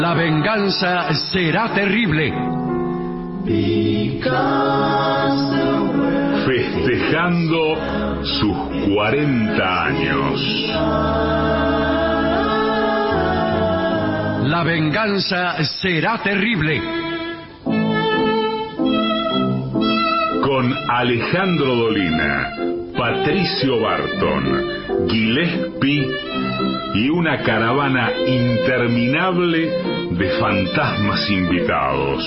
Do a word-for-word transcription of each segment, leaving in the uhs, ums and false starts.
La venganza será terrible. Festejando sus cuarenta años. La venganza será terrible. Con Alejandro Dolina, Patricio Barton, Gillespie y una caravana interminable de fantasmas invitados.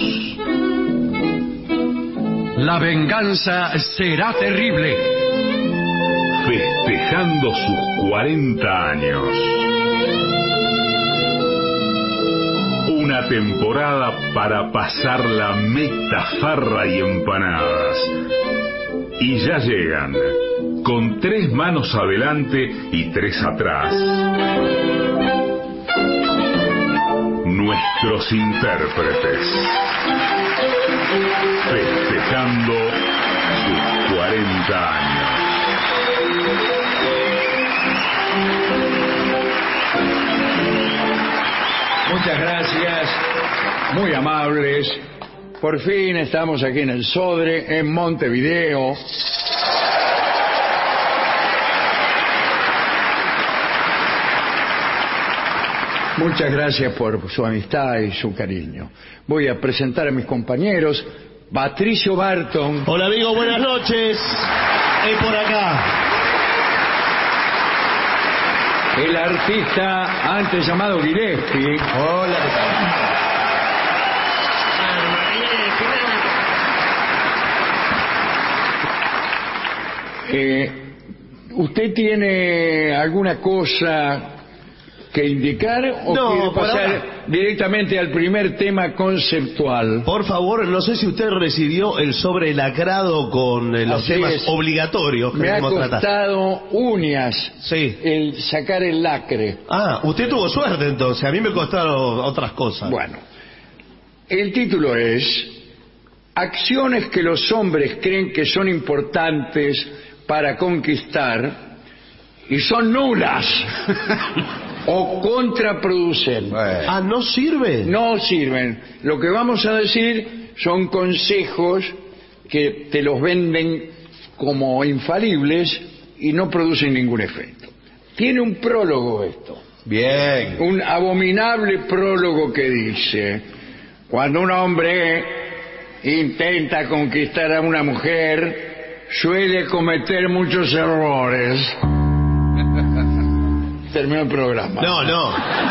La venganza será terrible. Festejando sus cuarenta años. Una temporada para pasar la meta, farra y empanadas. Y ya llegan, con tres manos adelante y tres atrás, nuestros intérpretes, festejando sus cuarenta años. Muchas gracias, muy amables. Por fin estamos aquí en el Sodre, en Montevideo. Muchas gracias por su amistad y su cariño. Voy a presentar a mis compañeros. Patricio Barton. Hola, amigo, buenas noches. Es por acá. El artista antes llamado Gillespie. Hola. Eh, ¿Usted tiene alguna cosa que indicar o No, quiere por pasar ahora. directamente al primer tema conceptual? Por favor, no sé si usted recibió el sobre lacrado con eh, los Así temas es. obligatorios que Me ha debemos tratar. costado uñas Sí. el sacar el lacre. Ah, usted tuvo suerte entonces. A mí me costaron otras cosas. Bueno, el título es Acciones que los hombres creen que son importantes para conquistar y son nulas o contraproducentes. Ah, ¿no sirve? No sirven. Lo que vamos a decir son consejos que te los venden como infalibles y no producen ningún efecto. Tiene un prólogo esto. Bien. Un abominable prólogo que dice: cuando un hombre intenta conquistar a una mujer, suele cometer muchos errores. Terminó el programa. No, no.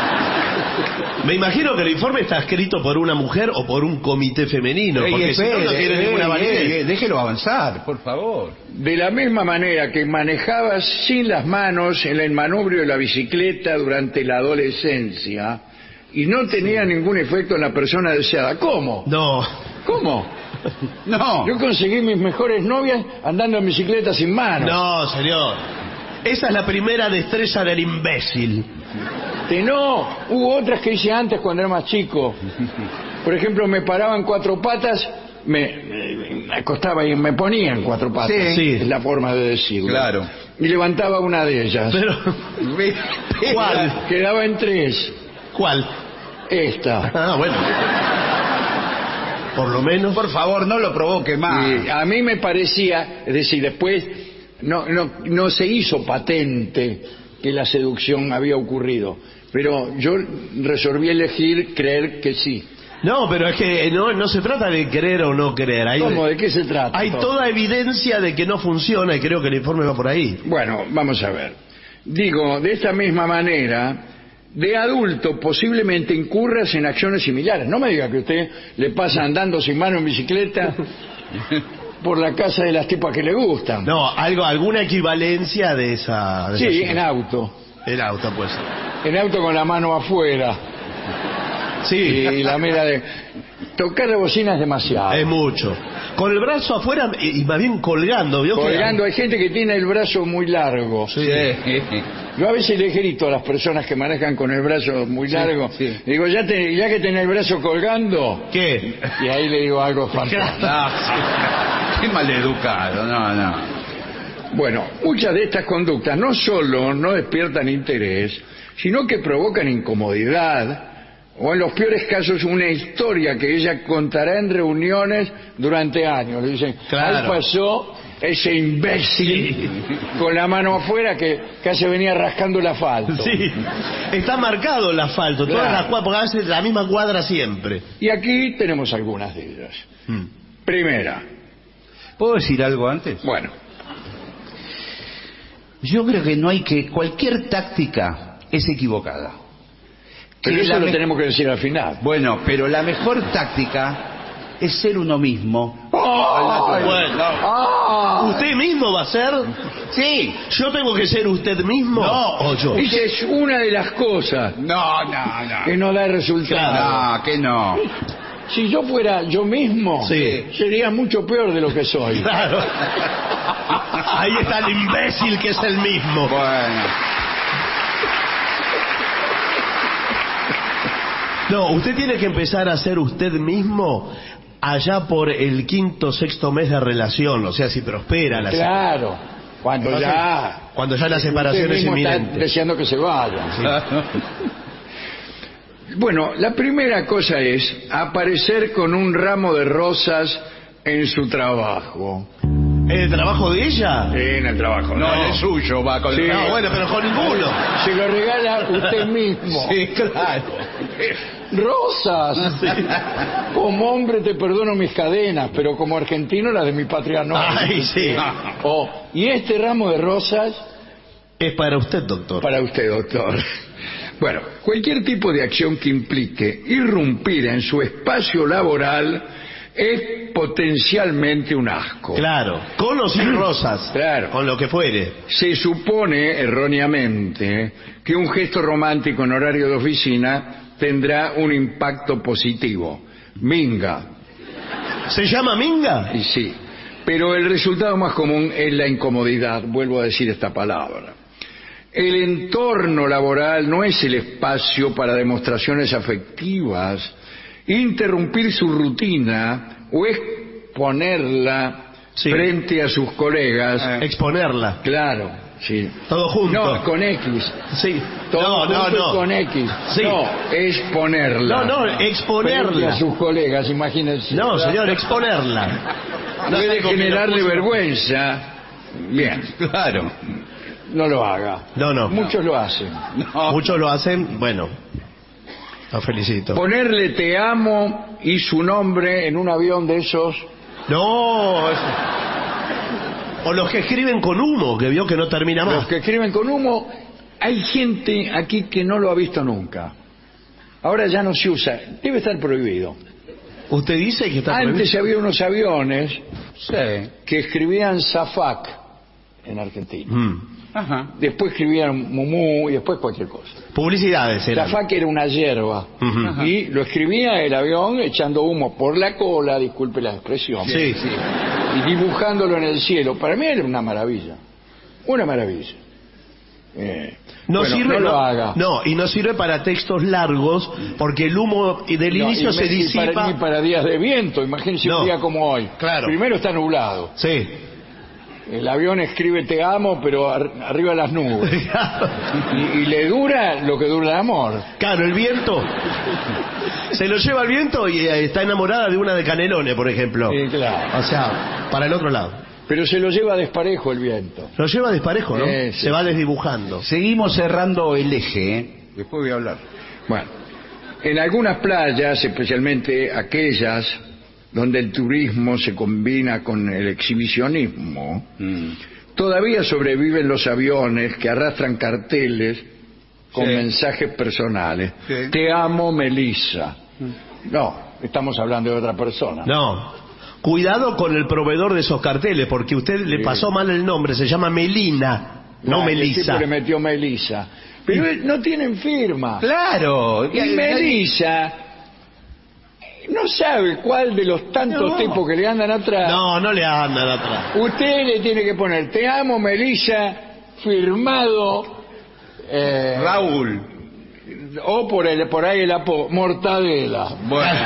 Me imagino que el informe está escrito por una mujer o por un comité femenino, Ey, porque si no, no espere, tiene ey, ninguna ey, validez. ey, déjelo avanzar, por favor. De la misma manera que manejaba sin las manos el manubrio de la bicicleta durante la adolescencia y no tenía ningún efecto en la persona deseada. ¿Cómo? No. ¿Cómo? No. Yo conseguí mis mejores novias andando en bicicleta sin manos. No, señor. Esa es la primera destreza del imbécil. Que no, hubo otras que hice antes cuando era más chico. Por ejemplo, me paraba en cuatro patas, me, me acostaba y me ponía en cuatro patas. Sí. Sí. Es la forma de decirlo. Claro. Y levantaba una de ellas. Pero, ¿cuál? Quedaba en tres. ¿Cuál? Esta. Ah, bueno. Por lo menos. Por favor, no lo provoque más. Y a mí me parecía, es decir, después no, no, no se hizo patente que la seducción había ocurrido, pero yo resolví elegir creer que sí. No, pero es que no, no se trata de creer o no creer. Hay, ¿Cómo? ¿De qué se trata? hay toda evidencia de que no funciona y creo que el informe va por ahí. Bueno, vamos a ver. Digo, de esta misma manera, de adulto posiblemente incurras en acciones similares. No me diga que usted le pasa andando sin mano en bicicleta por la casa de las tipas que le gustan. No, algo, alguna equivalencia de esa... de Sí, esa- en auto. El auto, pues. En auto con la mano afuera. Sí, Y la mira de... Tocar la bocina es demasiado. es mucho. Con el brazo afuera y y más bien colgando, ¿vio? que- Colgando, hay gente que tiene el brazo muy largo. Sí. Yo a veces le grito a las personas que manejan con el brazo muy largo. sí. Digo, ya, te- ya que tenés el brazo colgando... ¿Qué? Y ahí le digo algo fantástico. No, sí. Qué maleducado, no, no. Bueno, muchas de estas conductas no solo no despiertan interés, sino que provocan incomodidad, o en los peores casos una historia que ella contará en reuniones durante años. Le dicen, Claro. ahí pasó ese imbécil con la mano afuera que casi venía rascando el asfalto. Sí, está marcado el asfalto, todas Claro. las cuadras, porque hace la misma cuadra siempre. Y aquí tenemos algunas de ellas. Mm. Primera, ¿Puedo decir algo antes? bueno, Yo creo que no hay que... Cualquier táctica es equivocada. pero Que eso la lo me- tenemos que decir al final. Bueno, pero la mejor táctica es ser uno mismo. ¡Ay! Bueno. ¡Ah! ¿Usted mismo va a ser? Sí. ¿Yo tengo que ser usted mismo? No. ¿O yo? Esa es una de las cosas No, no, que no da resultado. No, que no. Si yo fuera yo mismo, Sí. sería mucho peor de lo que soy. Claro. Ahí está el imbécil que es el mismo. Bueno. No, usted tiene que empezar a ser usted mismo allá por el quinto, sexto mes de relación, o sea, si prospera la Claro, cuando Entonces, ya... cuando ya la separación usted es mismo está inminente. deseando que se vaya. Bueno, la primera cosa es aparecer con un ramo de rosas en su trabajo. ¿El trabajo de ella? En el trabajo. No, el suyo va con Sí. el... No, bueno, pero con ninguno. Se lo regala usted mismo. Sí, claro. Rosas. Como hombre te perdono mis cadenas, pero como argentino las de mi patria no. Ay, sí. Oh, y este ramo de rosas Es para usted, doctor. para usted, doctor. Bueno, cualquier tipo de acción que implique irrumpir en su espacio laboral es potencialmente un asco. Claro, con o sin rosas. Claro. Con lo que fuere. Se supone erróneamente que un gesto romántico en horario de oficina tendrá un impacto positivo. Minga. ¿Se llama minga? Y sí, pero el resultado más común es la incomodidad, vuelvo a decir esta palabra. El entorno laboral no es el espacio para demostraciones afectivas. Interrumpir su rutina o exponerla Sí. frente a sus colegas, Exponerla. claro, sí. Todo junto. No, con X. Sí. Todo no, no, junto y no. con X. Sí. No, exponerla. No, no, Frente exponerla. a sus colegas, imagínense. No, señor, exponerla. No Puede está con generarle menopausia. vergüenza. Bien, Claro. no lo haga. No, no. Muchos lo hacen. No. Muchos lo hacen, bueno. Lo felicito. Ponerle te amo y su nombre en un avión de esos. No. es- O los que escriben con humo, que vio que no termina Los más. que escriben con humo, hay gente aquí que no lo ha visto nunca. Ahora ya no se usa, debe estar prohibido. Usted dice que está Antes prohibido. había unos aviones Sí. que escribían Zafac en Argentina. Mm. Ajá. Después escribían Mumú y después cualquier cosa. Publicidades eran. Zafac era una hierba. Ujú. Y lo escribía el avión echando humo por la cola, disculpe la expresión. Sí, sí. Y dibujándolo en el cielo. Para mí era una maravilla. Una maravilla. Eh, No bueno, sirve, no lo no, haga. no, y no sirve para textos largos porque el humo del No, inicio y se me- y disipa. Para, ni para días de viento, imagínense No. un día como hoy. Claro. Primero está nublado. Sí. El avión escribe te amo, pero ar- arriba de las nubes. Y, y le dura lo que dura el amor. Claro, el viento. Se lo lleva el viento y eh, está enamorada de una de Canelones, por ejemplo. Sí, claro. O sea, para el otro lado. Pero se lo lleva desparejo el viento. Lo lleva desparejo, ¿no? Sí, sí, Se va sí. desdibujando. Seguimos cerrando el eje, ¿eh? Después voy a hablar. Bueno, en algunas playas, especialmente aquellas donde el turismo se combina con el exhibicionismo, Mm. todavía sobreviven los aviones que arrastran carteles con Sí. mensajes personales. Sí. Te amo, Melissa. No, estamos hablando de otra persona. No. Cuidado con el proveedor de esos carteles, porque usted le Sí. pasó mal el nombre, se llama Melina, no Ah, el Melissa. tipo le metió Melissa. Pero él- no tienen firma. Claro. Y Melissa no sabe cuál de los tantos No. tipos que le andan atrás. No, no le andan atrás. Usted le tiene que poner, te amo, Melissa, firmado, eh, Raúl. o por, el, por ahí el apodo, Mortadela. Bueno.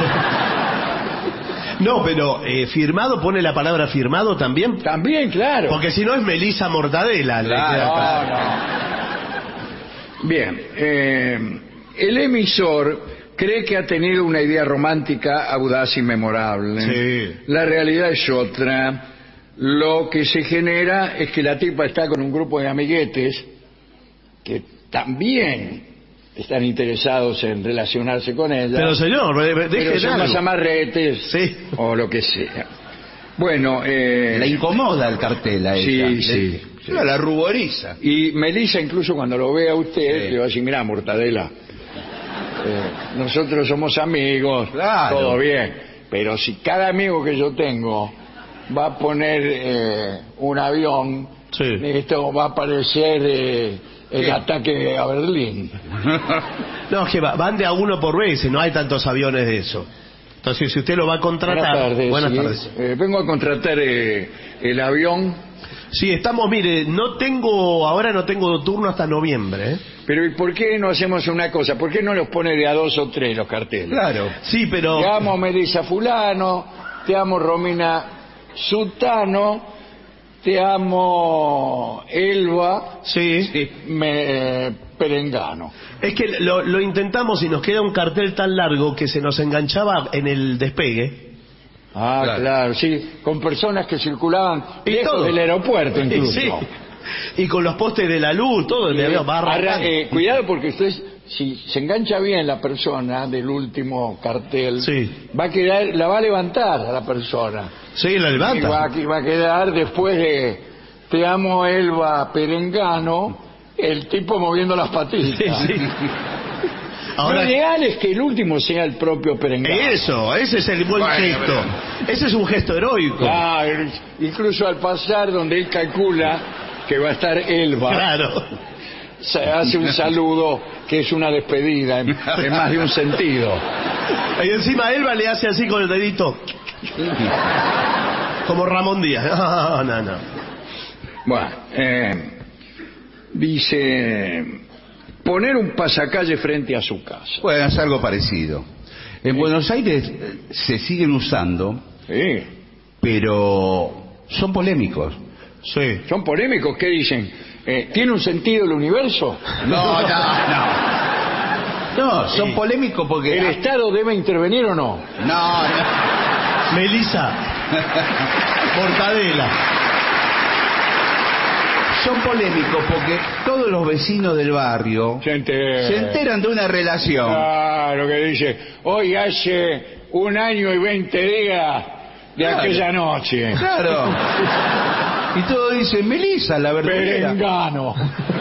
No, pero eh, firmado, pone la palabra firmado también. También, claro. Porque si no es Melissa Mortadela. le Claro. queda No, claro. no. Bien, eh, el emisor cree que ha tenido una idea romántica audaz y memorable. Sí. La realidad es otra. Lo que se genera es que la tipa está con un grupo de amiguetes que también están interesados en relacionarse con ella. Pero señor, pero deje son más amarretes Sí. o lo que sea. Bueno, eh, La incomoda el cartel a Sí, ella. sí, sí. La ruboriza. y Melissa incluso cuando lo ve a usted Sí. le va a decir, mirá, Mortadela, eh, nosotros somos amigos, Claro. todo bien, pero si cada amigo que yo tengo va a poner eh, un avión, Sí. esto va a parecer eh, el ¿Qué? ataque a Berlín. No, es que va- van de a uno por vez y no hay tantos aviones de eso. Entonces, si usted lo va a contratar... Buenas tardes. Buenas sí. tardes. Eh, vengo a contratar eh, el avión, Sí, estamos, mire, no tengo, ahora no tengo turno hasta noviembre, ¿eh? pero ¿y por qué no hacemos una cosa? ¿Por qué no los pone de a dos o tres los carteles? Claro. Sí, pero... Te amo Melissa Fulano, te amo Romina Sutano, te amo Elba Sí. me, eh, Perengano. Es que lo, lo intentamos y nos queda un cartel tan largo que se nos enganchaba en el despegue. Ah, Claro. claro, sí, con personas que circulaban Y lejos todo. del aeropuerto incluso. Sí. Y con los postes de la luz, todo, le había barra. Arra- eh, cuidado porque usted, si se engancha bien la persona del último cartel, Sí. va a quedar, la va a levantar a la persona. Sí, la Y va, levanta. a- va a quedar después de te amo Elba Perengano, el tipo moviendo las patitas. Sí, sí. Ahora, Lo ideal es que el último sea el propio Perengano. eso, ese es el buen Bueno, gesto. Ese es un gesto heroico. Claro, incluso al pasar donde él calcula que va a estar Elba, Claro. se hace un saludo que es una despedida en, en más de un sentido. Y encima Elba le hace así con el dedito. Como Ramón Díaz. No, no, no. Bueno, eh, dice poner un pasacalle frente a su casa. Bueno, es algo parecido. En Buenos Aires eh, se siguen usando, Sí. pero son polémicos. Sí. Son polémicos, ¿qué dicen? Eh, ¿Tiene un sentido el universo? No, no, no. No, son Sí. polémicos porque... ¿El Estado debe intervenir o no? No, no. Melissa. Mortadela. Son polémicos porque todos los vecinos del barrio Se entera. se enteran de una relación. Claro, que dice, hoy hace un año y veinte días de Claro. aquella noche. Claro. Y todos dicen, Melissa, la verdadera. Perengano.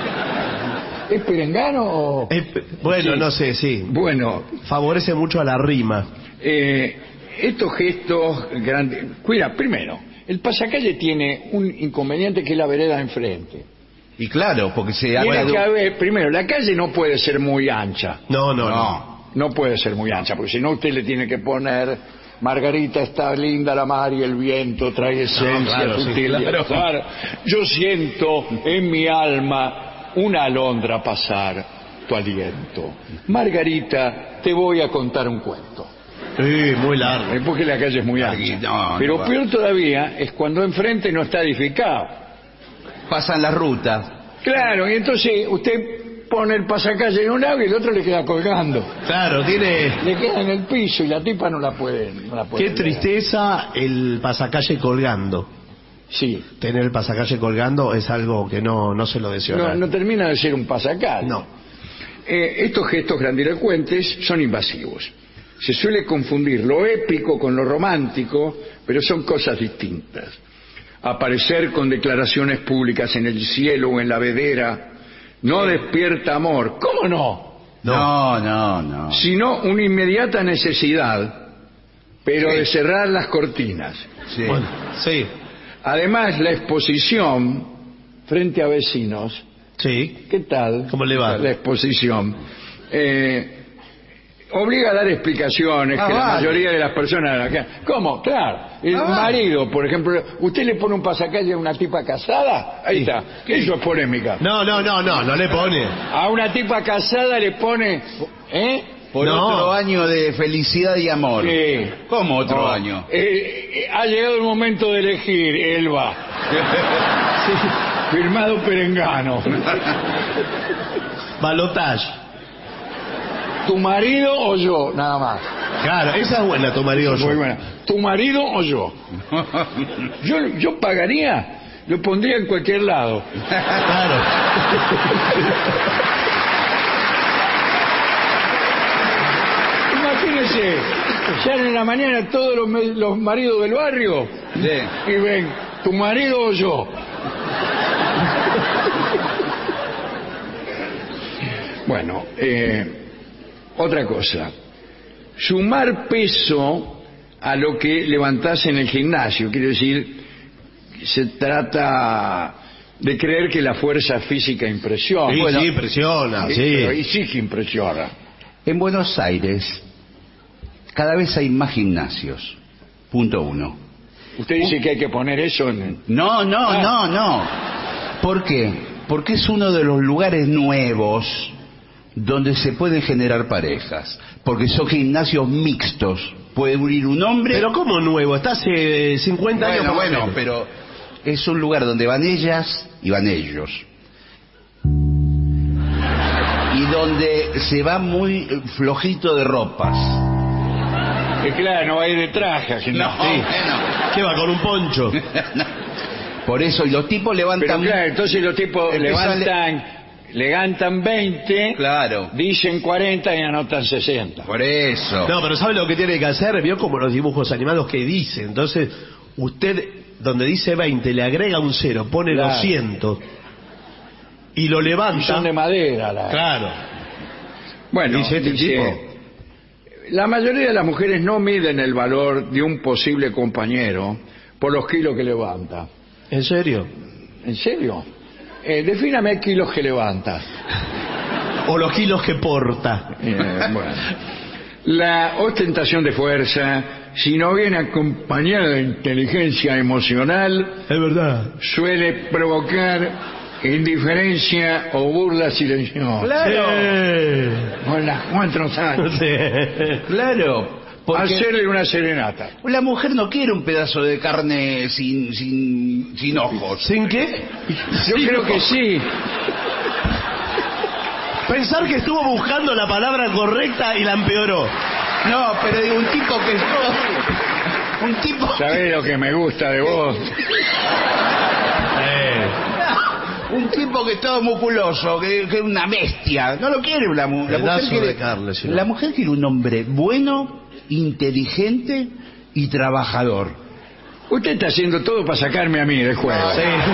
¿Es Perengano o...? Eh, bueno, Sí. no sé, sí. Bueno, Favorece mucho a la rima. eh, estos gestos grandes... Cuida, primero, el pasacalle tiene un inconveniente que es la vereda enfrente. Y claro, porque se Tiene habla de... que haber, primero, la calle no puede ser muy ancha. No, no, no. No. No puede ser muy ancha, porque si no usted le tiene que poner... Margarita, está linda la mar y el viento trae esencia claro, sí, sutil de claro. azar. Yo siento en mi alma una alondra pasar tu aliento. Margarita, te voy a contar un cuento. Sí, muy largo. Eh, Porque la calle es muy ancha. No, no Pero va. peor todavía es cuando enfrente no está edificado. Pasan las rutas. Claro, y entonces usted pone el pasacalle en un lado y el otro le queda colgando. Claro, tiene... Le queda en el piso y la tipa no la puede, no la puede Qué ver. tristeza el pasacalle colgando. Sí. Tener el pasacalle colgando es algo que no, no se lo deseo. a No, nadie. no termina de ser un pasacalle. No. Eh, estos gestos grandilocuentes son invasivos. Se suele confundir lo épico con lo romántico, pero son cosas distintas. Aparecer con declaraciones públicas en el cielo o en la vedera no despierta amor. ¿Cómo no? No, no, no. Sino una inmediata necesidad, pero Sí. de cerrar las cortinas. Sí. Bueno, sí, Además, la exposición frente a vecinos, sí. ¿qué tal? ¿Cómo le va? La exposición. Eh, obliga a dar explicaciones Ah, que la vale. mayoría de las personas... acá- ¿Cómo? Claro. El Ah, vale. marido, por ejemplo, usted le pone un pasacalle a una tipa casada, ahí Sí. está. Eso es polémica. No, no, no, no, no le pone. A una tipa casada le pone... ¿Eh? Por No. otro año de felicidad y amor. Sí. ¿Cómo otro Oh, año? eh, eh, ha llegado el momento de elegir, Elba. Sí, firmado Perengano. Balotage. ¿Tu marido o yo? Nada más. Claro, esa es buena, tu marido. Muy buena. ¿Tu marido o yo? Yo, yo pagaría, lo pondría en cualquier lado. Claro. Imagínense, salen en la mañana todos los, los maridos del barrio Sí. y ven, ¿tu marido o yo? Bueno, eh, otra cosa. Sumar peso a lo que levantás en el gimnasio. Quiere decir, se trata de creer que la fuerza física impresiona. Sí, Bueno, sí, impresiona, eh, sí. pero ahí sí que impresiona. En Buenos Aires, cada vez hay más gimnasios. Punto uno. Usted dice que hay que poner eso en... No, no, Ah. no, no. ¿Por qué? Porque es uno de los lugares nuevos donde se pueden generar parejas. Porque son gimnasios mixtos. Puede unir un hombre... Pero ¿cómo nuevo? Está hace cincuenta años. Bueno, por lo bueno, menos. pero es un lugar donde van ellas y van ellos. Y donde se va muy flojito de ropas. Que claro, no va a ir de traje. al No, gimnasio. bueno. ¿Qué va con un poncho? Por eso, y los tipos Pero levantan... claro, entonces los tipos Empieza a le- levantan, levantan veinte, Claro, dicen cuarenta y anotan sesenta. por eso. No, pero ¿sabe lo que tiene que hacer? Vio como los dibujos animados que dicen. Entonces, usted, donde dice veinte, le agrega un cero, pone Claro. doscientos y lo Y levanta. son de madera. La... Claro. Bueno, Dice este dice, tipo. la mayoría de las mujeres no miden el valor de un posible compañero por los kilos que levanta. ¿En serio? ¿En serio? Eh, defíname kilos que levanta. O los kilos que porta. Eh, bueno. La ostentación de fuerza, si no viene acompañada de inteligencia emocional, Es verdad. suele provocar indiferencia o burla silenciosa. Claro, Con las cuatro años. Sí. claro. Porque Hacerle una serenata. la mujer no quiere un pedazo de carne sin, sin, sin ojos. ¿Sin qué? Yo creo que sí. Pensar que estuvo buscando la palabra correcta y la empeoró. No, pero digo, un tipo que... Un tipo... ¿Sabés lo que me gusta de vos? Un tipo que es todo musculoso, que, que es una bestia. No lo quiere la, mu- la mujer. Pedazo Quiere, de carne, sí, no. la mujer quiere un hombre bueno, inteligente y trabajador. Usted está haciendo todo para sacarme a mí del juego.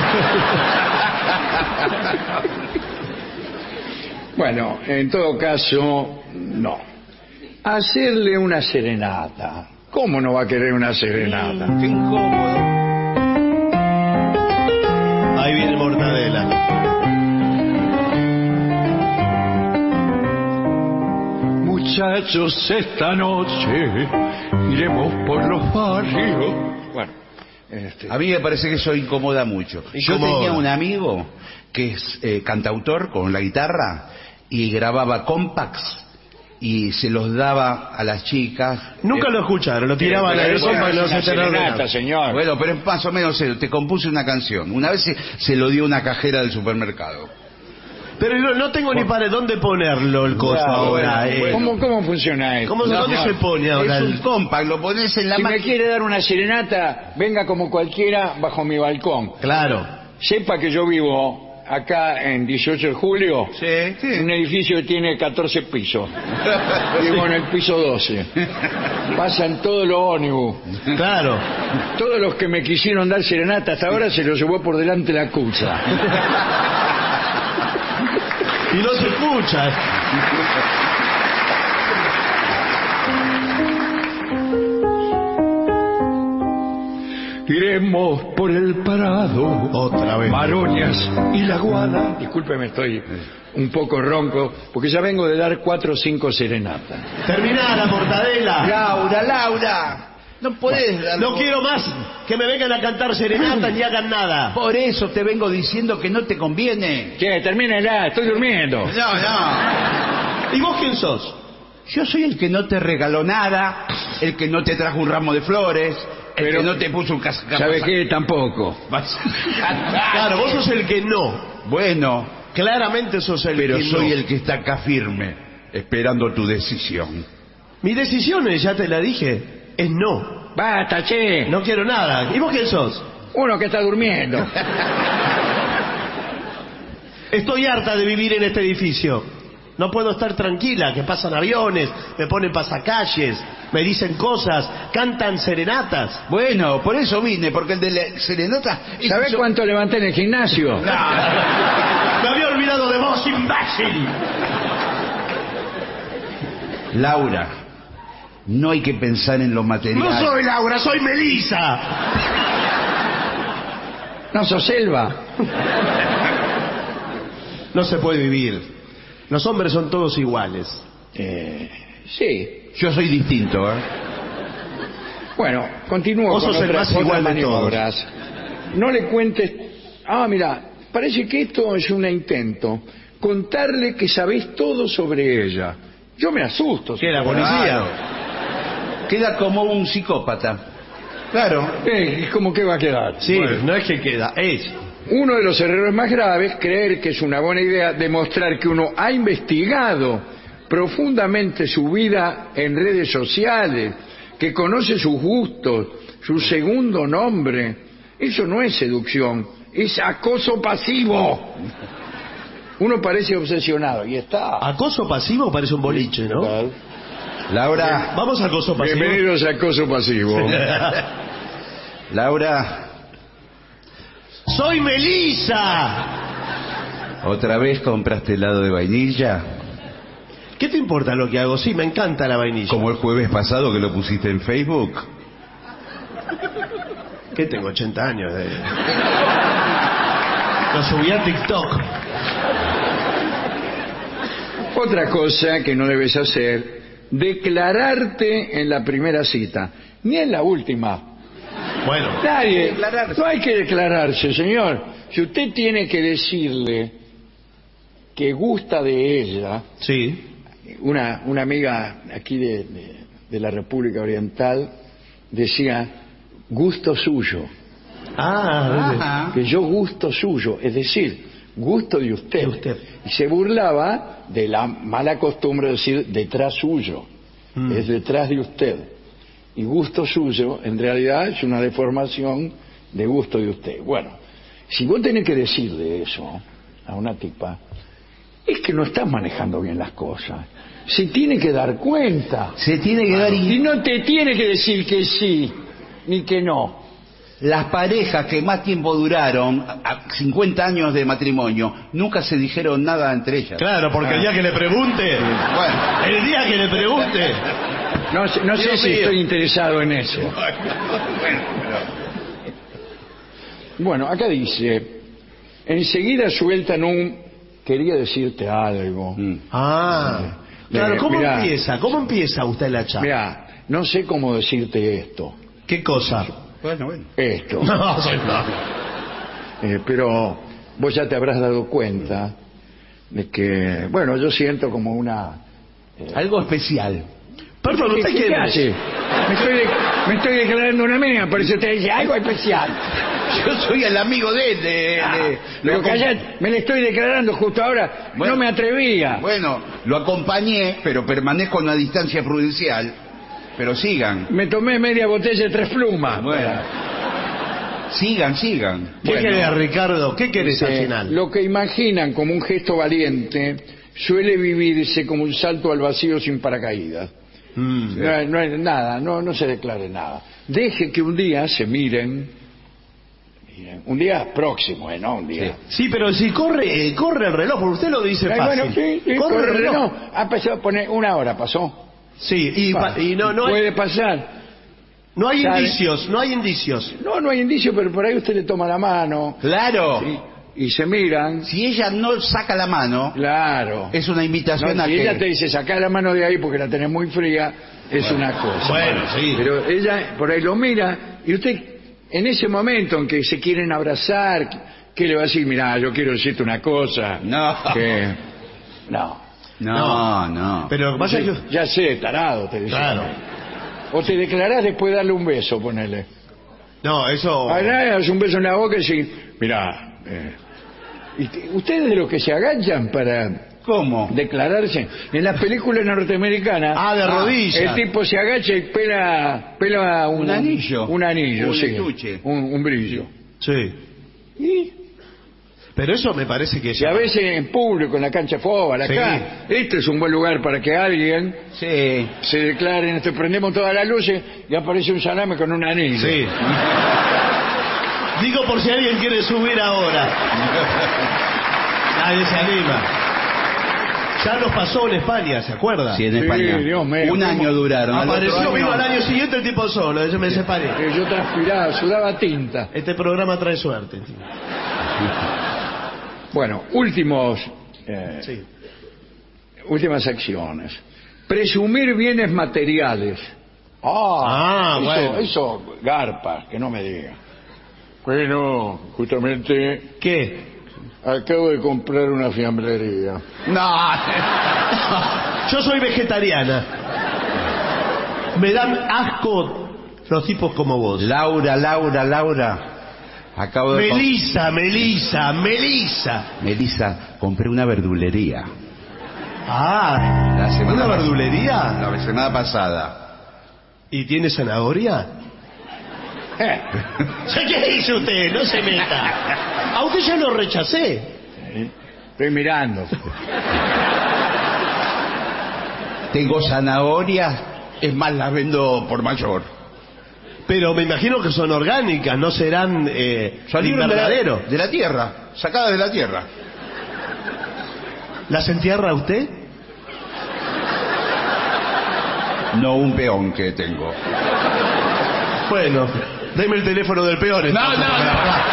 Bueno, en todo caso, no. Hacerle una serenata. ¿Cómo no va a querer una serenata? Qué incómodo. Ahí viene Mortadela. Muchachos, esta noche iremos por los barrios. Bueno, este, A mí me parece que eso incomoda mucho. Yo Incomoda. tenía un amigo que es eh, cantautor con la guitarra y grababa compacts y se los daba a las chicas. Nunca Eh, lo escucharon, lo tiraban a pero eso eso para no no es se una enteraron de serenata, nada. señor. Bueno, pero es más o menos eso. Te compuse una canción. Una vez se, se lo dio una cajera del supermercado. Pero no, no tengo ni para dónde ponerlo el coso Claro, ahora. bueno, eh. bueno. ¿Cómo, ¿Cómo funciona esto? ¿Cómo, ¿Dónde No, se pone ahora? Es el- un compact, lo pones en la Si me máquina. quiere dar una serenata, venga como cualquiera bajo mi balcón. Claro. Sepa que yo vivo acá en dieciocho de julio, Sí, sí. un edificio que tiene catorce pisos. Vivo en el piso doce. Pasan todos los ómnibus. Claro. Todos los que me quisieron dar serenata hasta ahora se los llevó por delante la cucha. Y no se escucha. Iremos por el Parado, Otra vez. Maroñas y la Guada. Discúlpeme, estoy un poco ronco, porque ya vengo de dar cuatro o cinco serenatas. Terminá la Mortadela. Laura, Laura. No podés darlo. No quiero más que me vengan a cantar serenata ni hagan nada. Por eso te vengo diciendo que no te conviene. Che, termínela, estoy durmiendo. No, no. ¿Y vos quién sos? Yo soy el que no te regaló nada, el que no te trajo un ramo de flores, el Pero- que no te puso un casco. ¿Sabe qué? Tampoco. Claro, vos sos el que no. Bueno, Claramente sos el pero que soy no. el que está acá firme. esperando tu decisión. Mi decisión, ya te la dije, es no. Basta, che. No quiero nada. ¿Y vos quién sos? Uno que está durmiendo. Estoy harta de vivir en este edificio. No puedo estar tranquila, que pasan aviones, me ponen pasacalles, me dicen cosas, cantan serenatas. Bueno, por eso vine, porque el de la serenata... ¿Sabés Eso- cuánto levanté en el gimnasio? Me había olvidado de vos, imbécil. Laura, no hay que pensar en lo material. No soy Laura, soy Melissa. No sos Selva. No se puede vivir. Los hombres son todos iguales. Eh, sí. Yo soy distinto, ¿eh? Bueno, continúo Vos con sos el otras, más igual otras de todos. maniobras. No le cuentes... Ah, mira, parece que esto es un intento. Contarle que sabés todo sobre ella. Yo me asusto. ¿Qué, la policía? Claro. Queda como un psicópata. Claro. Eh, ¿Cómo que va a quedar? Sí, Bueno, no es que queda, es. uno de los errores más graves, creer que es una buena idea demostrar que uno ha investigado profundamente su vida en redes sociales, que conoce sus gustos, su segundo nombre. Eso no es seducción, es acoso pasivo. Uno parece obsesionado y está. Acoso pasivo parece un boliche, ¿no? Laura, Vamos a acoso pasivo. Bienvenidos a acoso pasivo. Laura, ¡Soy Melissa! ¿otra vez compraste helado de vainilla? ¿Qué te importa lo que hago? Sí, me encanta la vainilla. Como el jueves pasado que lo pusiste en Facebook. ¿Qué tengo? ochenta años. De... Lo subí a TikTok. Otra cosa que no debes hacer, declararte en la primera cita, ni en la última. Bueno, Nadie, Declararse. no hay que declararse, señor. Si usted tiene que decirle que gusta de ella, sí. una, una amiga aquí de, de, de la República Oriental decía, gusto suyo, Ah, Ajá. que yo gusto suyo, es decir, gusto de usted. De usted. Y se burlaba de la mala costumbre de decir detrás suyo, Mm. es detrás de usted. Y gusto suyo, en realidad, es una deformación de gusto de usted. Bueno, si vos tenés que decirle eso a una tipa, es que no estás manejando bien las cosas. Se tiene que dar cuenta. Se tiene que dar... Y in- no te tiene que decir que sí, ni que no. Las parejas que más tiempo duraron, a cincuenta años de matrimonio, nunca se dijeron nada entre ellas. claro, porque el día que le pregunte, Bueno, el día que le pregunte, No, sé- no sé Dios si mío. estoy interesado en eso. Bueno, acá dice, enseguida sueltan un, quería decirte algo. mm. ah, claro, Eh, ¿cómo mirá. empieza? ¿Cómo empieza usted la charla? Mira, no sé cómo decirte esto, ¿Qué cosa? Bueno, bueno. esto, No, no. eh, pero vos ya te habrás dado cuenta de que, bueno, yo siento como una... Algo especial. Perdón, ¿Qué, ¿usted qué qué hace? Me estoy, de- me estoy declarando una amiga, por eso usted dice algo especial. Yo soy el amigo de él. De, Ah, de- pero lo acom- callate, me le estoy declarando justo ahora, Bueno. no me atrevía. Bueno, lo acompañé, pero permanezco a una distancia prudencial. Pero sigan. Me tomé media botella de tres plumas. Bueno. Sigan, sigan. ¿Qué Bueno. querés, Ricardo? ¿Qué querés al Dice, final? lo que imaginan como un gesto valiente suele vivirse como un salto al vacío sin paracaídas. Mm. No, hay- no hay nada, no, no se declare nada. Deje que un día se miren, miren, un día próximo, ¿eh? No un día. Sí, pero si corre, eh, corre el reloj, porque usted lo dice Ay, fácil. bueno, sí, sí, corre el reloj. Ha pasado, pone una hora, pasó. Sí, y, pa- y no, no, hay, Puede pasar. no hay ¿sabe? indicios, no hay indicios. No, no hay indicio, pero por ahí usted le toma la mano Claro. y, y se miran. Si ella no saca la mano, Claro. es una invitación No, a si que... ella te dice sacar la mano de ahí porque la tenés muy fría, es una cosa. Bueno, sí. Pero ella por ahí lo mira y usted en ese momento en que se quieren abrazar, ¿qué le va a decir? Mirá, yo quiero decirte una cosa. No. Que... No. No, no. Pero lo que pasa es que... Ya sé, tarado, te dice. Claro. O te declarás después de darle un beso, ponele. No, eso... Ah, nada, das un beso en la boca y decís, mirá, eh, y te- ustedes de los que se agachan para ¿Cómo? Declararse. En las películas norteamericanas. Ah, de rodillas. El tipo se agacha y pela, pela un, Un anillo. Un anillo, Un sí. estuche. Un, un brillo. Sí. Y, Pero eso me parece que y ya... a veces en público, en la cancha de fútbol, acá. Este es un buen lugar para que alguien Sí. se declare. En esto prendemos todas las luces y aparece un salame con un anillo. Sí. Digo por si alguien quiere subir ahora. Nadie se anima. Ya nos pasó en España, ¿se acuerda? Sí, en Sí, España. Dios mío. Un año duraron. al otro Apareció, año- vino al año siguiente el tipo solo, yo me separé. Eh, Yo transpiraba, sudaba tinta. Este programa trae suerte. Bueno, últimos, eh, Sí. últimas acciones. Presumir bienes materiales. Ah, Ah, eso, bueno. eso, garpa, que no me diga. Bueno, justamente ¿Qué? acabo de comprar una fiambrería. No. Yo soy vegetariana. Me dan asco los tipos como vos. Laura, Laura, Laura. Acabo de... Melisa, Melisa, Melisa. Melissa, compré una verdulería. Ah, La semana ¿una pas- verdulería? La semana pasada. ¿Y tiene zanahoria? Eh, ¿Qué dice usted? No se meta. A usted ya lo rechacé. estoy mirando. Tengo zanahorias, es más, las vendo por mayor. Pero me imagino que son orgánicas, no serán eh, Salieron de la, invernadero. de la tierra, sacadas de la tierra. ¿Las entierra usted? No un peón que tengo. Bueno, deme el teléfono del peor. entonces, no, porque la no. verdad-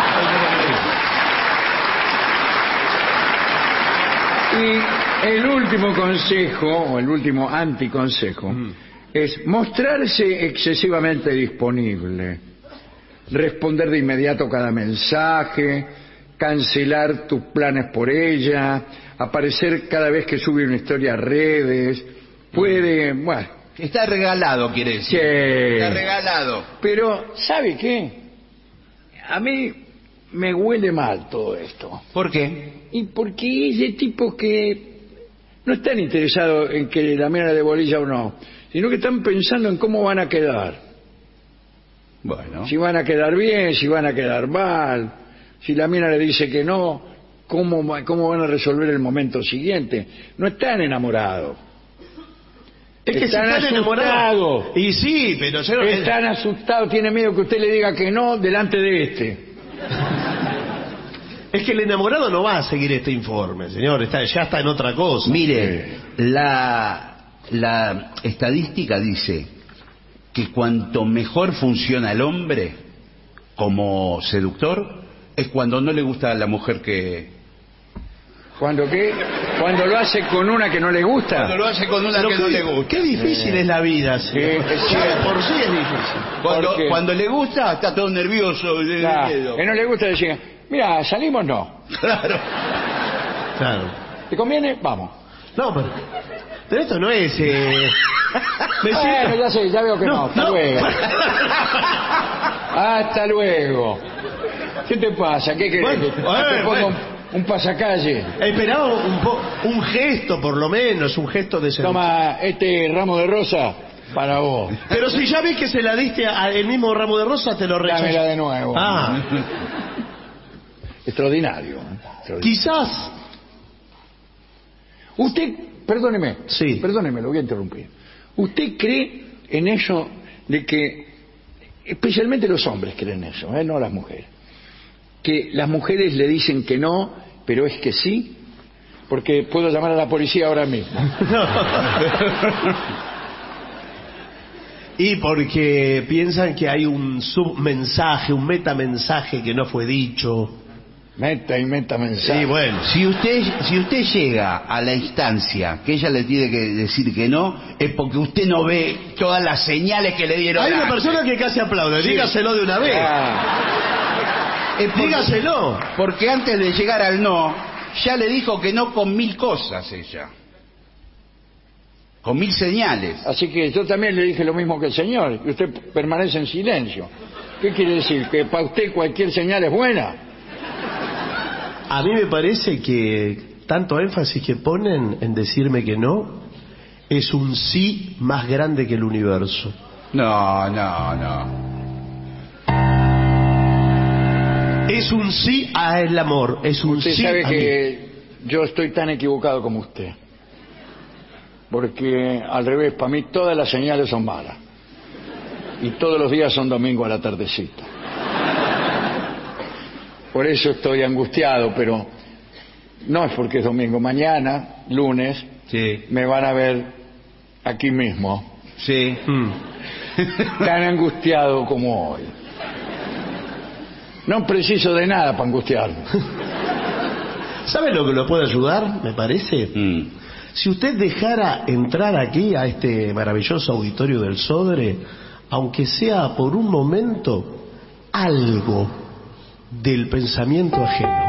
Y el último consejo, o el último anticonsejo, Mm. es mostrarse excesivamente disponible, responder de inmediato cada mensaje, cancelar tus planes por ella, aparecer cada vez que sube una historia a redes, puede, bueno, Está regalado, quiere decir. sí. Está regalado. Pero, ¿sabe qué? A mí me huele mal todo esto. ¿Por qué? Y porque es de tipos que no están interesados en que la mina de bolilla o no, sino que están pensando en cómo van a quedar. Bueno. Si van a quedar bien, si van a quedar mal, si la mina le dice que no, cómo, va- cómo van a resolver el momento siguiente. No están enamorados. Es que si Están están enamorados. asustados. Y sí, pero yo... Están asustados, tienen miedo que usted le diga que no delante de este. Es que el enamorado no va a seguir este informe, señor. Está, ya está en otra cosa. Mire, la, la estadística dice que cuanto mejor funciona el hombre como seductor es cuando no le gusta a la mujer que... ¿Cuándo qué? Cuando lo hace con una que no le gusta. Cuando lo hace con una Pero que qué, no le gusta. qué difícil es la vida, señor. Sí, es Ya de cierto. por sí es difícil. Cuando, ¿Por qué? cuando le gusta está todo nervioso. de- de Claro, miedo. que no le gusta decir, mira, salimos no. Claro. Claro. ¿Te conviene? Vamos. No, pero, pero esto no es... Eh... Me Bueno, siento- ya sé, ya veo que no. Hasta luego. Hasta luego. ¿Qué te pasa? ¿Qué querés? Bueno, que te bueno, ponga bueno. un, un pasacalle? Esperaba un, po- un gesto, por lo menos, un gesto de seducción. Toma este ramo de rosa para vos. Pero si ya ves que se la diste al mismo ramo de rosa, te lo rechazó. Dámela de nuevo. Ah, Extraordinario. ¿eh? Extraordinario. quizás... Usted, perdóneme, Sí. perdóneme, lo voy a interrumpir. ¿Usted cree en eso de que, especialmente los hombres creen eso, ¿eh? No las mujeres, que las mujeres le dicen que no, pero es que sí? Porque puedo llamar a la policía ahora mismo. Y porque piensan que hay un submensaje, un metamensaje que no fue dicho. Meta y meta mensaje. Sí, bueno. Si usted, si usted llega a la instancia que ella le tiene que decir que no, es porque usted no ve todas las señales que le dieron Hay una antes. persona que casi aplaude. Sí. Dígaselo de una vez. Ah, Es porque- Dígaselo. Porque antes de llegar al no, ya le dijo que no con mil cosas ella. Con mil señales. así que yo también le dije lo mismo que el señor, y usted permanece en silencio. ¿Qué quiere decir? ¿Que para usted cualquier señal es buena? A mí me parece que tanto énfasis que ponen en decirme que no es un sí más grande que el universo. No, no, no. Es un sí al amor, es un Usted sí sabe a que yo estoy tan equivocado como usted. Porque al revés, para mí todas las señales son malas. Y todos los días son domingo a la tardecita. Por eso estoy angustiado, pero no es porque es domingo. Mañana, lunes, Sí. me van a ver aquí mismo, Sí. mí. tan angustiado como hoy. No preciso de nada para angustiarme. ¿Sabe lo que lo puede ayudar, me parece? Mm. Si usted dejara entrar aquí a este maravilloso auditorio del Sodre, aunque sea por un momento, algo del pensamiento ajeno.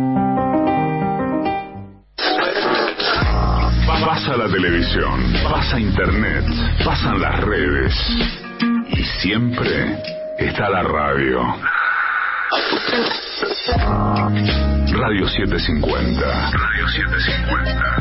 Pasa la televisión, pasa internet, pasan las redes y siempre está la radio. Radio setecientos cincuenta. Radio setecientos cincuenta.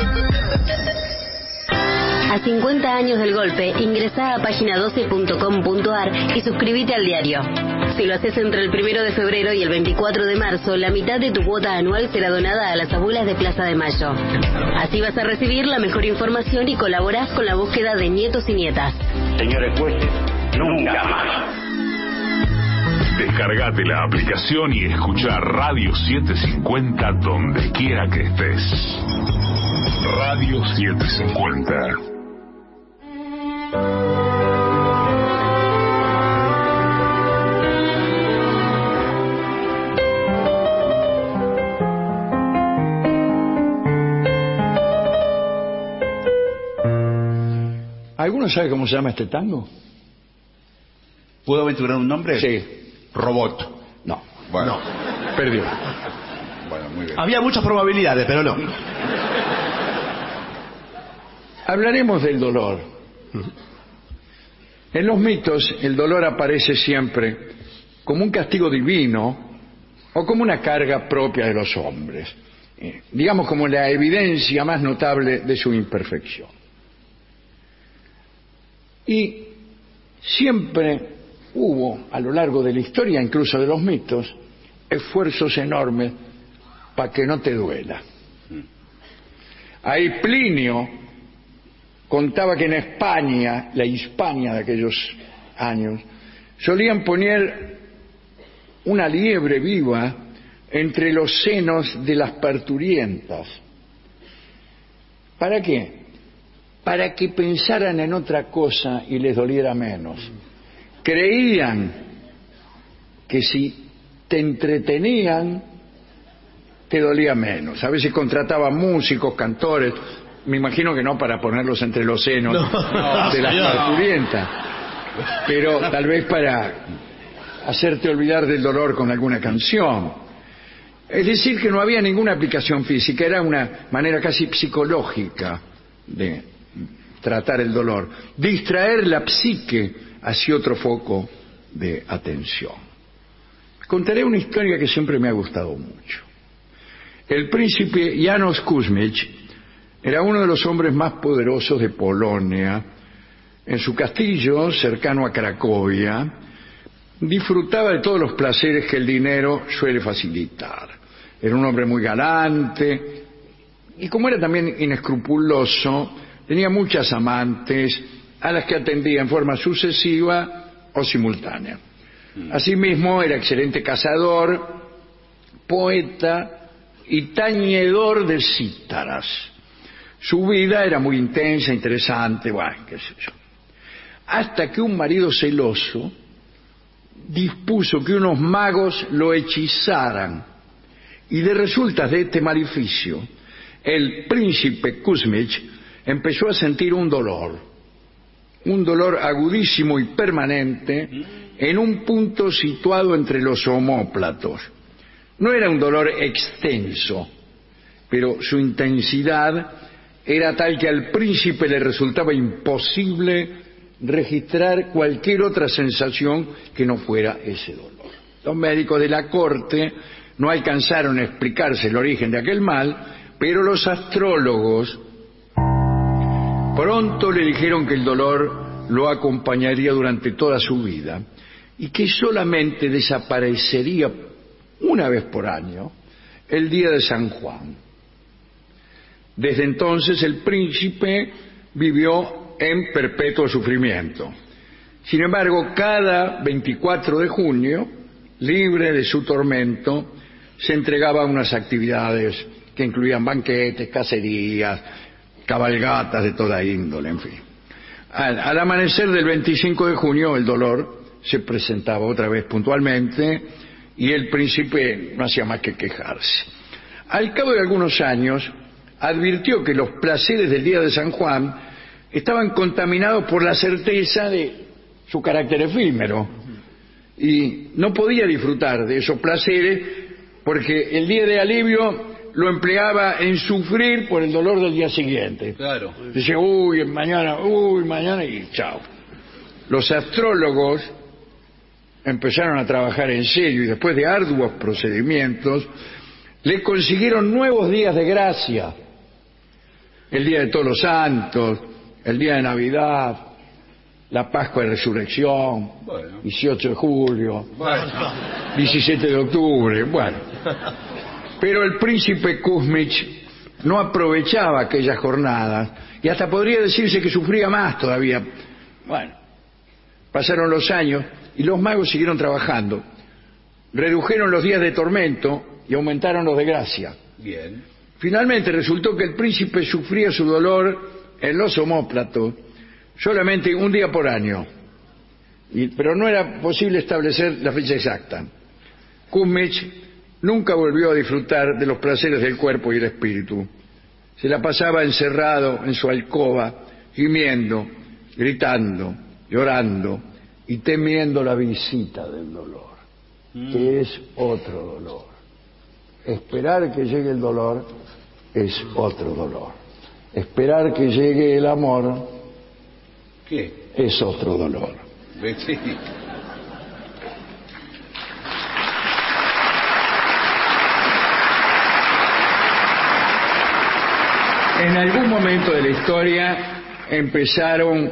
A cincuenta años del golpe, ingresá a página doce punto com punto ar y suscríbete al diario. Si lo haces entre el primero de febrero y el veinticuatro de marzo, la mitad de tu cuota anual será donada a las abuelas de Plaza de Mayo. Así vas a recibir la mejor información y colaborás con la búsqueda de nietos y nietas. Señores jueces, nunca más. Descargate la aplicación y escuchá Radio setecientos cincuenta donde quiera que estés. Radio setecientos cincuenta. ¿Alguno sabe cómo se llama este tango? ¿Puedo aventurar un nombre? Sí. Robot. No. Bueno. No. Perdió. Bueno, muy bien. Había muchas probabilidades, pero no. Hablaremos del dolor. En los mitos, el dolor aparece siempre como un castigo divino o como una carga propia de los hombres, eh, digamos como la evidencia más notable de su imperfección. Y siempre hubo, a lo largo de la historia, incluso de los mitos, esfuerzos enormes para que no te duela. Ahí Plinio contaba que en España, la Hispania de aquellos años, solían poner una liebre viva entre los senos de las parturientas. ¿Para qué? Para que pensaran en otra cosa y les doliera menos. Creían que si te entretenían, te dolía menos. A veces contrataban músicos, cantores, me imagino que no para ponerlos entre los senos No, de las señor. parturientas, pero tal vez para hacerte olvidar del dolor con alguna canción. Es decir, que no había ninguna aplicación física, era una manera casi psicológica de tratar el dolor, distraer la psique hacia otro foco de atención. Contaré una historia que siempre me ha gustado mucho. El príncipe János Kuzmich era uno de los hombres más poderosos de Polonia. En su castillo, cercano a Cracovia, disfrutaba de todos los placeres que el dinero suele facilitar. Era un hombre muy galante y, como era también inescrupuloso, tenía muchas amantes a las que atendía en forma sucesiva o simultánea. Asimismo, era excelente cazador, poeta y tañedor de cítaras. Su vida era muy intensa, interesante, bueno, qué sé yo. Hasta que un marido celoso dispuso que unos magos lo hechizaran, y de resultas de este maleficio, el príncipe Kuzmich empezó a sentir un dolor, un dolor agudísimo y permanente en un punto situado entre los omóplatos. No era un dolor extenso, pero su intensidad era tal que al príncipe le resultaba imposible registrar cualquier otra sensación que no fuera ese dolor. Los médicos de la corte no alcanzaron a explicarse el origen de aquel mal, pero los astrólogos pronto le dijeron que el dolor lo acompañaría durante toda su vida y que solamente desaparecería una vez por año, el día de San Juan. Desde entonces el príncipe vivió en perpetuo sufrimiento. Sin embargo, cada veinticuatro de junio, libre de su tormento, se entregaba a unas actividades que incluían banquetes, cacerías, cabalgatas de toda índole, en fin. Al, al amanecer del veinticinco de junio, el dolor se presentaba otra vez puntualmente y el príncipe no hacía más que quejarse. Al cabo de algunos años, advirtió que los placeres del día de San Juan estaban contaminados por la certeza de su carácter efímero y no podía disfrutar de esos placeres porque el día de alivio lo empleaba en sufrir por el dolor del día siguiente. Claro. Dice, uy, mañana, uy, mañana y chao. Los astrólogos empezaron a trabajar en serio y después de arduos procedimientos le consiguieron nuevos días de gracia. El día de Todos los Santos, el día de Navidad, la Pascua de Resurrección, bueno. dieciocho de julio, bueno. diecisiete de octubre, bueno. Pero el príncipe Kuzmich no aprovechaba aquellas jornadas y hasta podría decirse que sufría más todavía. Bueno, pasaron los años y los magos siguieron trabajando. Redujeron los días de tormento y aumentaron los de gracia. Bien. Finalmente resultó que el príncipe sufría su dolor en los omóplatos solamente un día por año, y, pero no era posible establecer la fecha exacta. Kuzmich nunca volvió a disfrutar de los placeres del cuerpo y el espíritu. Se la pasaba encerrado en su alcoba, gimiendo, gritando, llorando y temiendo la visita del dolor, mm. que es otro dolor. Esperar que llegue el dolor es otro dolor. Esperar que llegue el amor, ¿qué? Es otro dolor. Sí. En algún momento de la historia empezaron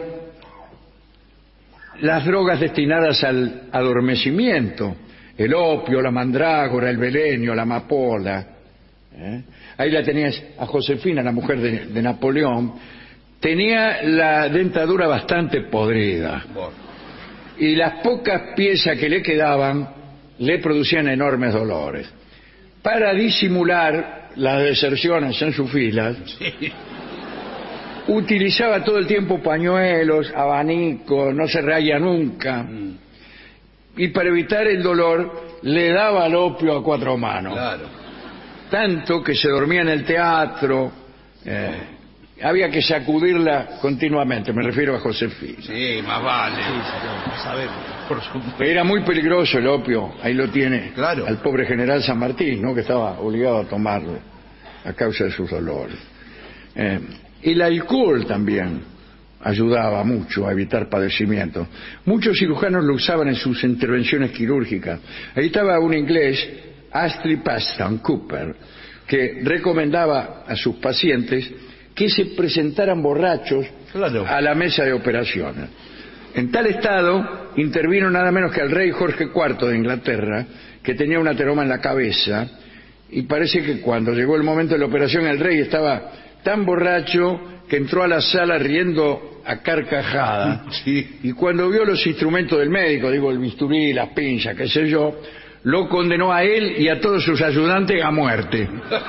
las drogas destinadas al adormecimiento, el opio, la mandrágora, el belenio, la amapola. ¿Eh? Ahí la tenías a Josefina, la mujer de, de Napoleón. Tenía la dentadura bastante podrida y las pocas piezas que le quedaban le producían enormes dolores. Para disimular las deserciones en sus filas, sí. utilizaba todo el tiempo pañuelos, abanicos, no se reía nunca. Mm. Y para evitar el dolor le daba el opio a cuatro manos. Claro. Tanto que se dormía en el teatro, eh, había que sacudirla continuamente, me refiero a Josefina. Sí, más vale. Sí, sí, sabemos, por supuesto. Era muy peligroso el opio, ahí lo tiene, claro. al pobre general San Martín, ¿no? Que estaba obligado a tomarlo a causa de sus dolores. Eh, y el alcohol también ayudaba mucho a evitar padecimientos. Muchos cirujanos lo usaban en sus intervenciones quirúrgicas. Ahí estaba un inglés, Astley Paston Cooper, que recomendaba a sus pacientes que se presentaran borrachos claro. a la mesa de operaciones. En tal estado intervino nada menos que el rey Jorge cuarto de Inglaterra, que tenía un ateroma en la cabeza, y parece que cuando llegó el momento de la operación el rey estaba tan borracho que entró a la sala riendo a carcajada, sí. y cuando vio los instrumentos del médico, digo el bisturí, las pinzas, qué sé yo, lo condenó a él y a todos sus ayudantes a muerte.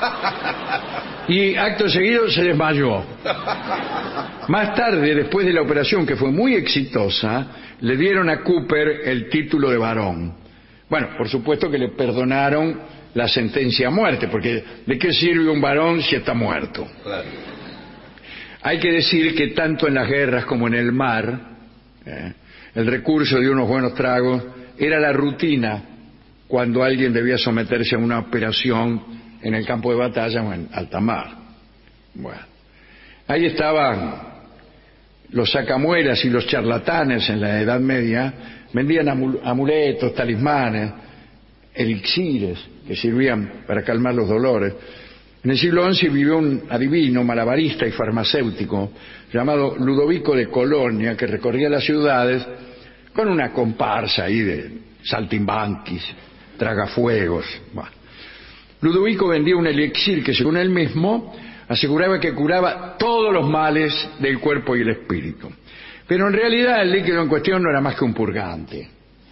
Y acto seguido se desmayó. Más tarde, después de la operación, que fue muy exitosa, le dieron a Cooper el título de barón. Bueno, por supuesto que le perdonaron la sentencia a muerte, porque ¿de qué sirve un varón si está muerto? Claro. Hay que decir que tanto en las guerras como en el mar, eh, el recurso de unos buenos tragos era la rutina cuando alguien debía someterse a una operación en el campo de batalla o en alta mar. Bueno, ahí estaban los sacamuelas y los charlatanes en la Edad Media, vendían amuletos, talismanes, elixires que sirvían para calmar los dolores. En el siglo once vivió un adivino, malabarista y farmacéutico llamado Ludovico de Colonia, que recorría las ciudades con una comparsa ahí de saltimbanquis, tragafuegos. Bueno. Ludovico vendía un elixir que, según él mismo, aseguraba que curaba todos los males del cuerpo y el espíritu. Pero en realidad el líquido en cuestión no era más que un purgante.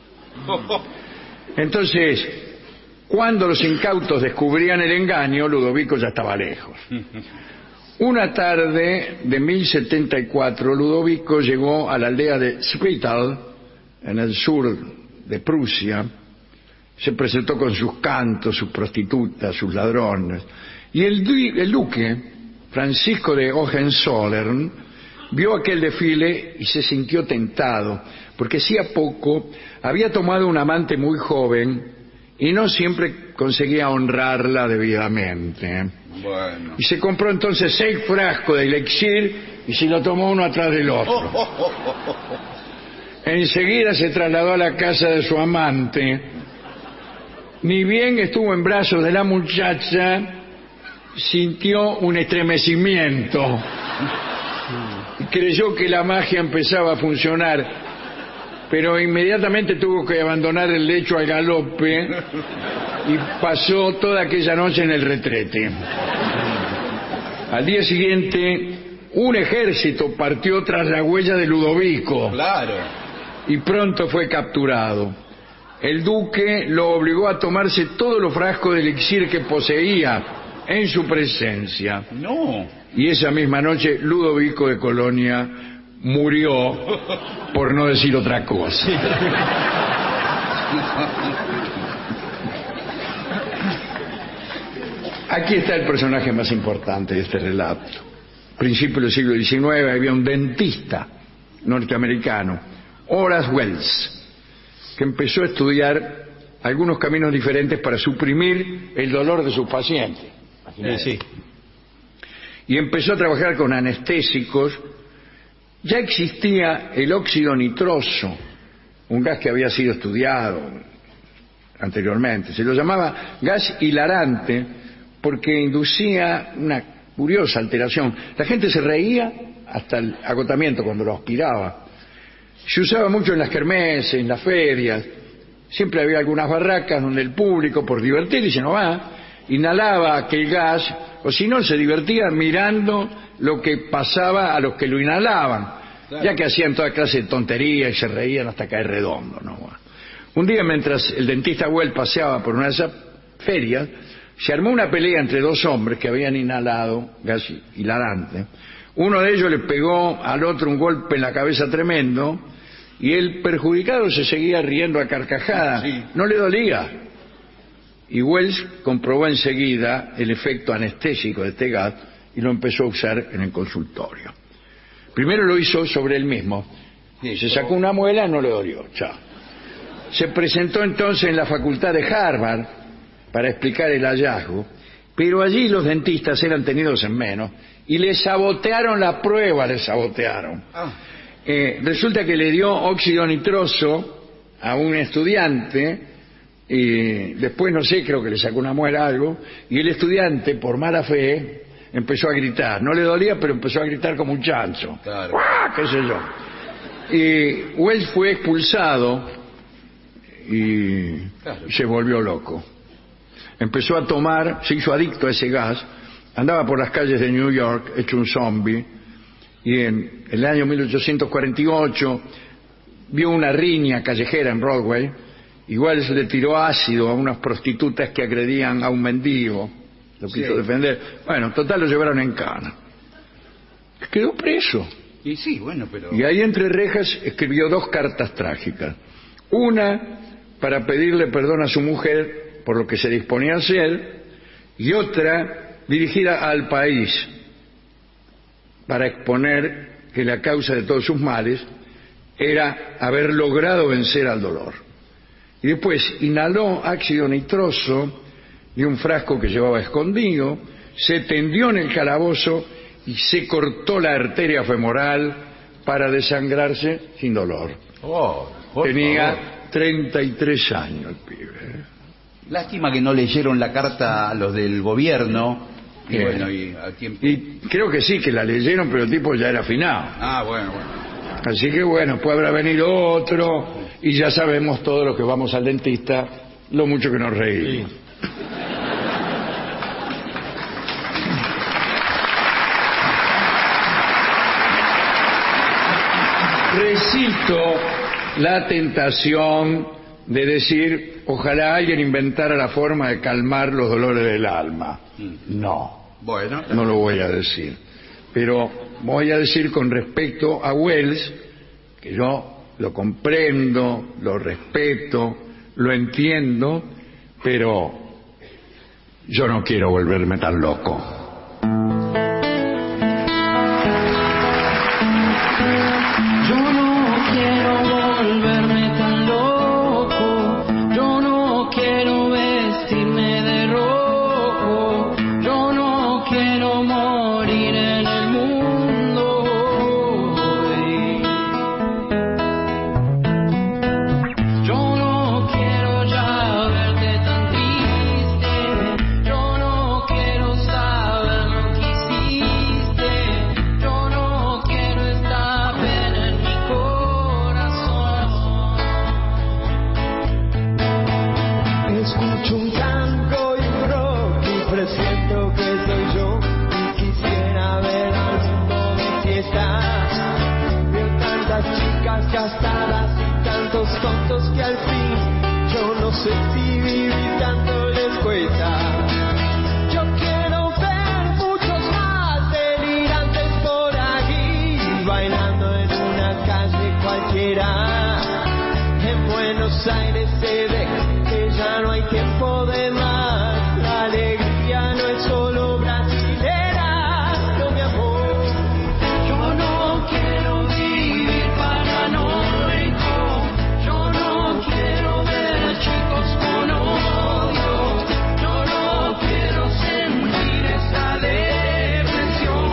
Entonces, cuando los incautos descubrían el engaño, Ludovico ya estaba lejos. Una tarde de mil setenta y cuatro, Ludovico llegó a la aldea de Spital, en el sur de Prusia. Se presentó con sus cantos, sus prostitutas, sus ladrones. Y el, du- el duque, Francisco de Hohenzollern, vio aquel desfile y se sintió tentado, porque hacía poco había tomado un amante muy joven y no siempre conseguía honrarla debidamente. Bueno. Y se compró entonces seis frascos de elixir y se lo tomó uno atrás del otro. Enseguida se trasladó a la casa de su amante. Ni bien estuvo en brazos de la muchacha, sintió un estremecimiento. Creyó que la magia empezaba a funcionar, pero inmediatamente tuvo que abandonar el lecho al galope y pasó toda aquella noche en el retrete. Al día siguiente, un ejército partió tras la huella de Ludovico. Claro. Y pronto fue capturado. El duque lo obligó a tomarse todos los frascos de elixir que poseía en su presencia. No. Y esa misma noche Ludovico de Colonia murió, por no decir otra cosa. Aquí está el personaje más importante de este relato. A principios del siglo diecinueve había un dentista norteamericano, Horace Wells, que empezó a estudiar algunos caminos diferentes para suprimir el dolor de sus pacientes. Sí, sí. Y empezó a trabajar con anestésicos. Ya existía el óxido nitroso, un gas que había sido estudiado anteriormente. Se lo llamaba gas hilarante porque inducía una curiosa alteración. La gente se reía hasta el agotamiento cuando lo aspiraba. Se usaba mucho en las kermeses, en las ferias. Siempre había algunas barracas donde el público, por divertirse, no va, inhalaba aquel gas, o si no, se divertía mirando lo que pasaba a los que lo inhalaban, claro, ya que hacían toda clase de tonterías y se reían hasta caer redondo, ¿no? Bueno. Un día, mientras el dentista Well paseaba por una de esas ferias, se armó una pelea entre dos hombres que habían inhalado gas hilarante. Uno de ellos le pegó al otro un golpe en la cabeza tremendo y el perjudicado se seguía riendo a carcajadas. Sí. No le dolía. Y Wells comprobó enseguida el efecto anestésico de este gas y lo empezó a usar en el consultorio. Primero lo hizo sobre él mismo. Sí, se sacó una muela, no le dolió. Chao. Se presentó entonces en la facultad de Harvard para explicar el hallazgo, pero allí los dentistas eran tenidos en menos y le sabotearon la prueba, le sabotearon. Ah. Eh, resulta que le dio óxido nitroso a un estudiante y después, no sé, creo que le sacó una muela algo, y el estudiante, por mala fe, empezó a gritar. No le dolía, pero empezó a gritar como un chancho. Claro. ¡Ah! ¿Qué sé yo? Y Wells fue expulsado y claro, se volvió loco. Empezó a tomar, se hizo adicto a ese gas, andaba por las calles de New York hecho un zombie, y en el año mil ochocientos cuarenta y ocho vio una riña callejera en Broadway. Igual se le tiró ácido a unas prostitutas que agredían a un mendigo, lo quiso sí. defender. Bueno, total, lo llevaron en cana. Quedó preso. Y sí, bueno, pero... Y ahí entre rejas escribió dos cartas trágicas. Una para pedirle perdón a su mujer por lo que se disponía a hacer, y otra dirigida al país para exponer que la causa de todos sus males era haber logrado vencer al dolor. Y después inhaló ácido nitroso de un frasco que llevaba escondido, se tendió en el calabozo y se cortó la arteria femoral para desangrarse sin dolor. Oh, Tenía favor. treinta y tres años el pibe. Lástima que no leyeron la carta a los del gobierno Y Bien. bueno, y a tiempo. Y creo que sí, que la leyeron, pero el tipo ya era afinado. Ah, bueno, bueno. Así que bueno, después habrá venido otro y ya sabemos todos los que vamos al dentista lo mucho que nos reímos. Sí. Resisto la tentación de decir, ojalá alguien inventara la forma de calmar los dolores del alma. No, Bueno, no lo voy a decir. Pero voy a decir con respecto a Wells, que yo lo comprendo, lo respeto, lo entiendo, pero yo no quiero volverme tan loco. Yo no quiero volverme tan loco, yo no quiero vestirme de rojo, yo no quiero morir en el mundo hoy. Yo no quiero ya verte tan triste, yo no quiero saber lo que hiciste, yo no quiero esta pena en mi corazón. Escucho un tango y un rock y presiento que soy yo y quisiera ver al mundo de fiesta. Veo tantas chicas gastadas y tantos tontos que al fin yo no sé si vivir tanto les cuesta. Yo quiero ver muchos más delirantes por aquí bailando en una calle cualquiera. En Buenos Aires se ve que ya no hay tiempo de más. La alegría no es solo brasilera, no mi amor. Yo no quiero vivir paranoico, yo no quiero ver chicos con odio, yo no quiero sentir esa depresión.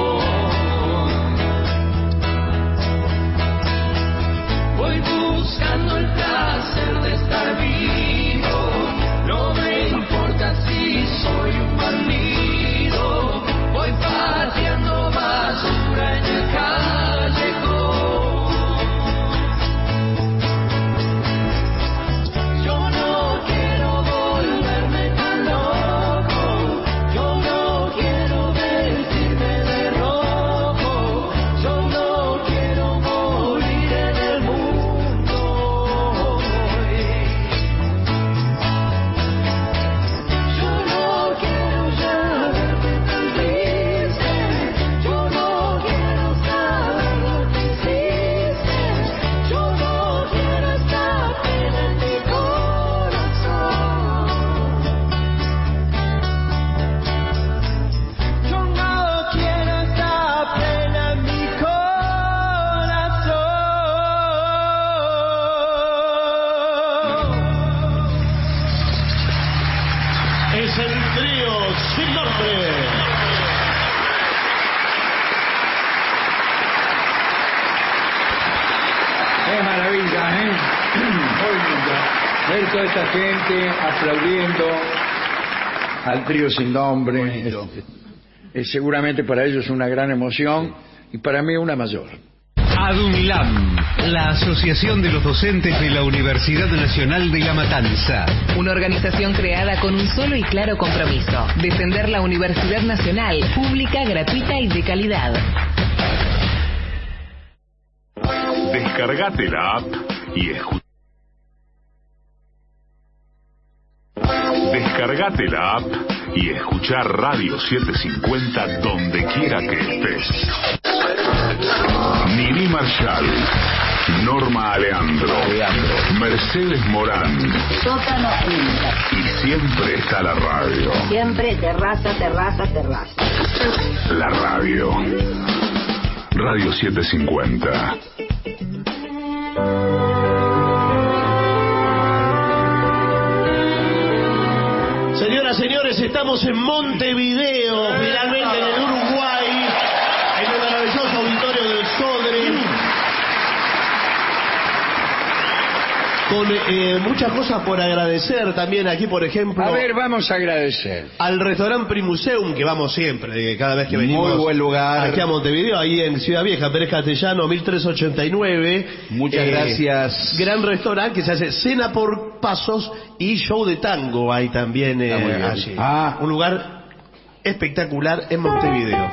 Voy buscando el placer de estar vivo, no me importa si soy un bandido, voy pateando basura en el callejón. Yo no quiero volverme tan loco, yo no quiero vestirme de rojo, yo no quiero morir en el mundo hoy. Yo no quiero ya verte tan triste, yo no quiero saber lo que hiciste, yo no quiero esta pena en mi corazón. Yo no quiero esta pena en mi corazón. Es el trío sin nombre. Qué maravilla, ¿eh? Ver toda esta gente aplaudiendo al trío sin nombre. Es, es seguramente para ellos una gran emoción y para mí una mayor. ADUNLAM, la Asociación de los Docentes de la Universidad Nacional de La Matanza. Una organización creada con un solo y claro compromiso: defender la Universidad Nacional, pública, gratuita y de calidad. Descargate la app y escucha. Descargate la app y escuchar Radio setecientos cincuenta donde quiera que estés. Nini Marshall, Norma Aleandro, Mercedes Morán. Sótano Quinta. Y siempre está la radio. Siempre terraza, terraza, terraza. La radio. Radio setecientos cincuenta. Señoras, señores, estamos en Montevideo, finalmente en el Uruguay, en el maravilloso auditorio del Sodre. con eh, muchas cosas por agradecer también aquí, por ejemplo. A ver, vamos a agradecer. Al restaurante Primuseum, que vamos siempre, cada vez que venimos. Muy buen lugar. Aquí a Montevideo, ahí en Ciudad Vieja, Pérez Castellano, mil trescientos ochenta y nueve. Muchas Eh, gracias. Gran restaurante que se hace cena por pasos y show de tango hay también eh, Ah, muy bien. allí. Ah. Un lugar espectacular en Montevideo.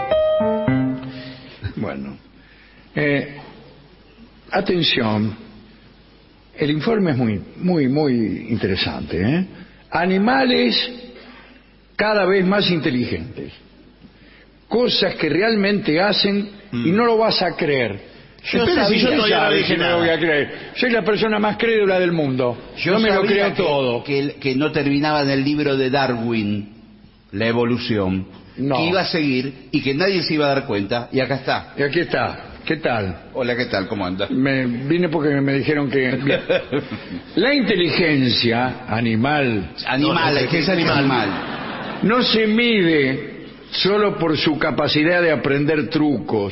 Bueno, eh, atención, el informe es muy, muy, muy interesante. ¿eh? Animales cada vez más inteligentes, cosas que realmente hacen y no lo vas a creer. Yo Espere, si yo sabía, todavía no sabe dije si me nada. lo voy a creer. Soy la persona más crédula del mundo. Yo no me lo sabía creo que, todo. Que, que no terminaba en el libro de Darwin, la evolución, No. que iba a seguir y que nadie se iba a dar cuenta. Y acá está. Y aquí está. ¿Qué tal? Hola, ¿qué tal? ¿Cómo anda? Me vine porque me dijeron que... Bien. La inteligencia animal Animal, No, es que es animal. no se mide solo por su capacidad de aprender trucos,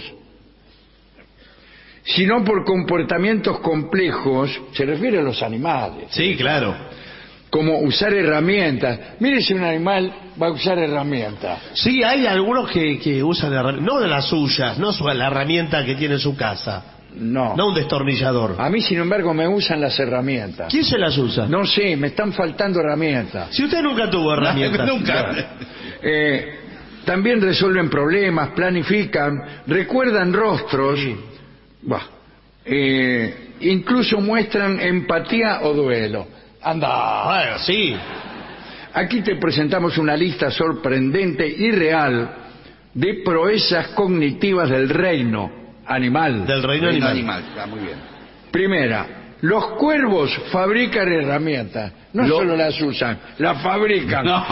sino por comportamientos complejos, se refiere a los animales, Sí, claro. como usar herramientas. Mire si un animal va a usar herramientas. Sí, hay algunos que, que usan herramientas, no de las suyas, no su- la herramienta que tiene en su casa, No. no un destornillador. A mí, sin embargo, me usan las herramientas. ¿Quién se las usa? No sé, me están faltando herramientas. Si usted nunca tuvo herramientas. Nunca. Eh, también resuelven problemas, planifican, recuerdan rostros, bah, eh, incluso muestran empatía o duelo. Anda. Bueno, sí. Aquí te presentamos una lista sorprendente y real de proezas cognitivas del reino animal. Del reino Reino animal. animal, está muy bien. Primera, los cuervos fabrican herramientas. No Lo- solo las usan, las fabrican. No.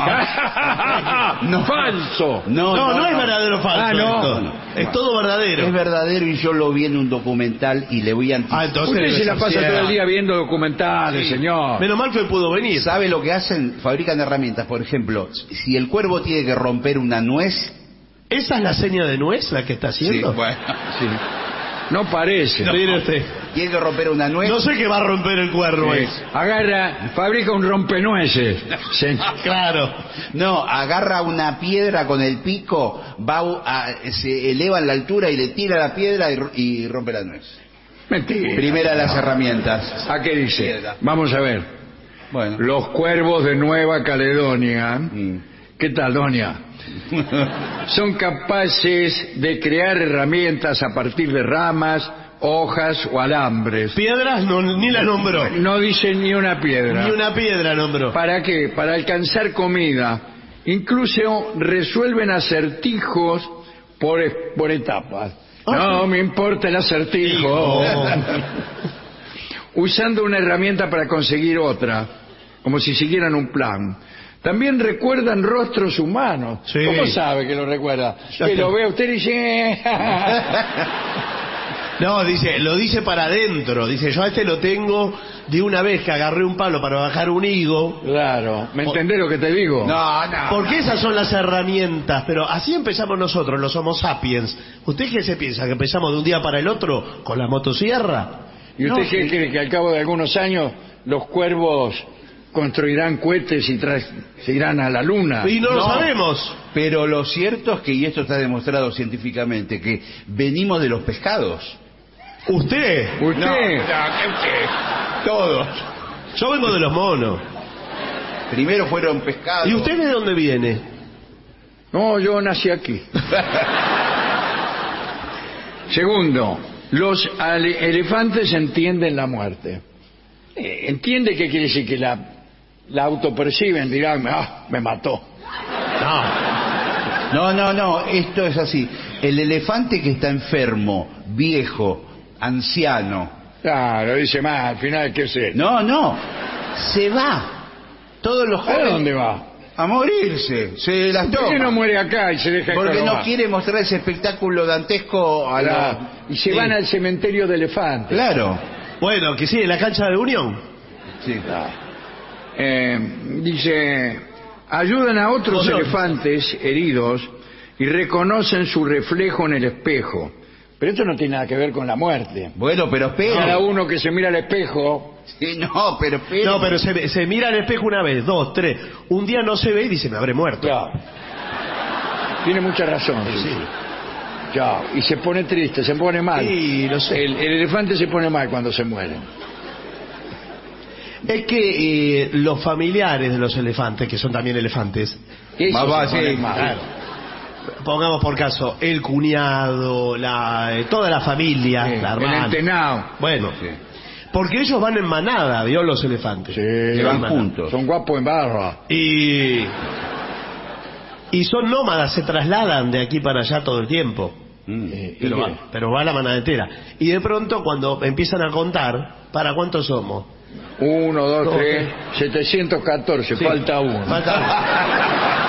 No. Falso. No, No, no, no, es no. verdadero o falso. Ah, no. esto. No, no. Es todo verdadero. Es verdadero y yo lo vi en un documental y le voy a Ah, anticipar. entonces Usted debe se la ser pasa cierto. todo el día viendo documentales, señor. Menos mal que pudo venir. ¿Sabe lo que hacen? Fabrican herramientas. Por ejemplo, si el cuervo tiene que romper una nuez... ¿Esa es la seña de nuez la que está haciendo? bueno. Sí. No parece. Mire usted. Tiene que romper una nuez... No sé qué va a romper el cuervo. Eh, es. agarra, fabrica un rompenueces. Se- Claro. No, agarra una piedra con el pico, va a- se eleva en la altura y le tira la piedra y, ro- y rompe la nuez. Mentira. Primera de las herramientas. ¿A qué dice? Piedra. Vamos a ver. Bueno. Los cuervos de Nueva Caledonia. Mm. ¿Qué tal, doña? Son capaces de crear herramientas a partir de ramas, hojas o alambres. Piedras no, ni la nombró. No dice ni una piedra. Ni una piedra nombró. ¿Para qué? Para alcanzar comida. Incluso resuelven acertijos por, es- por etapas. Ah, No sí. me importa el acertijo. Hijo. Usando una herramienta para conseguir otra, como si siguieran un plan. También recuerdan rostros humanos. Sí. ¿Cómo sabe que lo recuerda? Ya Que está. lo ve usted y dice... No, dice, lo dice para adentro. Dice, yo a este lo tengo de una vez que agarré un palo para bajar un higo. Claro, ¿me entendés lo que te digo? No, no. Porque esas son las herramientas. Pero así empezamos nosotros, los Homo sapiens. ¿Usted qué se piensa? ¿Que empezamos de un día para el otro con la motosierra? ¿Y usted No, qué sí. cree? Que al cabo de algunos años los cuervos construirán cohetes y tra- se irán a la luna. Y no, lo No. sabemos. Pero lo cierto es que, y esto está demostrado científicamente, que venimos de los pescados. ¿Usted? ¿Usted? No, no, ¿qué- qué? Todos. Yo vengo de los monos. Primero fueron pescados. ¿Y usted de dónde viene? No, yo nací aquí. Segundo, los ale- elefantes entienden la muerte. Eh, ¿Entiende qué quiere decir? Que la, la autoperciben, dirán, ah, me mató. No. No, no, no, esto es así. El elefante que está enfermo, viejo, anciano. Claro, dice más, al final, ¿qué sé? No, no, se va. Todos los ¿A jóvenes... dónde va? A morirse, se las ¿Por qué toma. no muere acá y se deja Porque no escarabar? quiere mostrar ese espectáculo dantesco a la... Claro, y se Sí. van al cementerio de elefantes. Claro. Bueno, que sí, en la cancha de Unión. Sí. Eh, dice, ayudan a otros Colón. elefantes heridos y reconocen su reflejo en el espejo. Pero esto no tiene nada que ver con la muerte. Bueno, pero Cada espera. uno que se mira al espejo Sí, no, pero... pero... No, pero se, se mira al espejo una vez, dos, tres. Un día no se ve y dice, me habré muerto. Claro. Tiene mucha razón. Sí. Ya, y se pone triste, se pone mal. Sí, lo sé. El, el elefante se pone mal cuando se muere. Es que eh, los familiares de los elefantes, que son también elefantes, Eso Más va, se pone sí, mal. claro. Pongamos por caso, el cuñado, la, eh, toda la familia, Sí, la el hermana. entenado. Bueno, Sí. porque ellos van en manada, ¿vio? Los elefantes. Sí, Que van Hermana. juntos. Son guapos en barra. Y, y son nómadas, se trasladan de aquí para allá todo el tiempo. Mm. Eh, Pero ¿y va, qué? pero va la manada entera. Y de pronto cuando empiezan a contar, ¿para cuántos somos? Uno, dos, Dos, tres, setecientos catorce, Sí. falta uno. Falta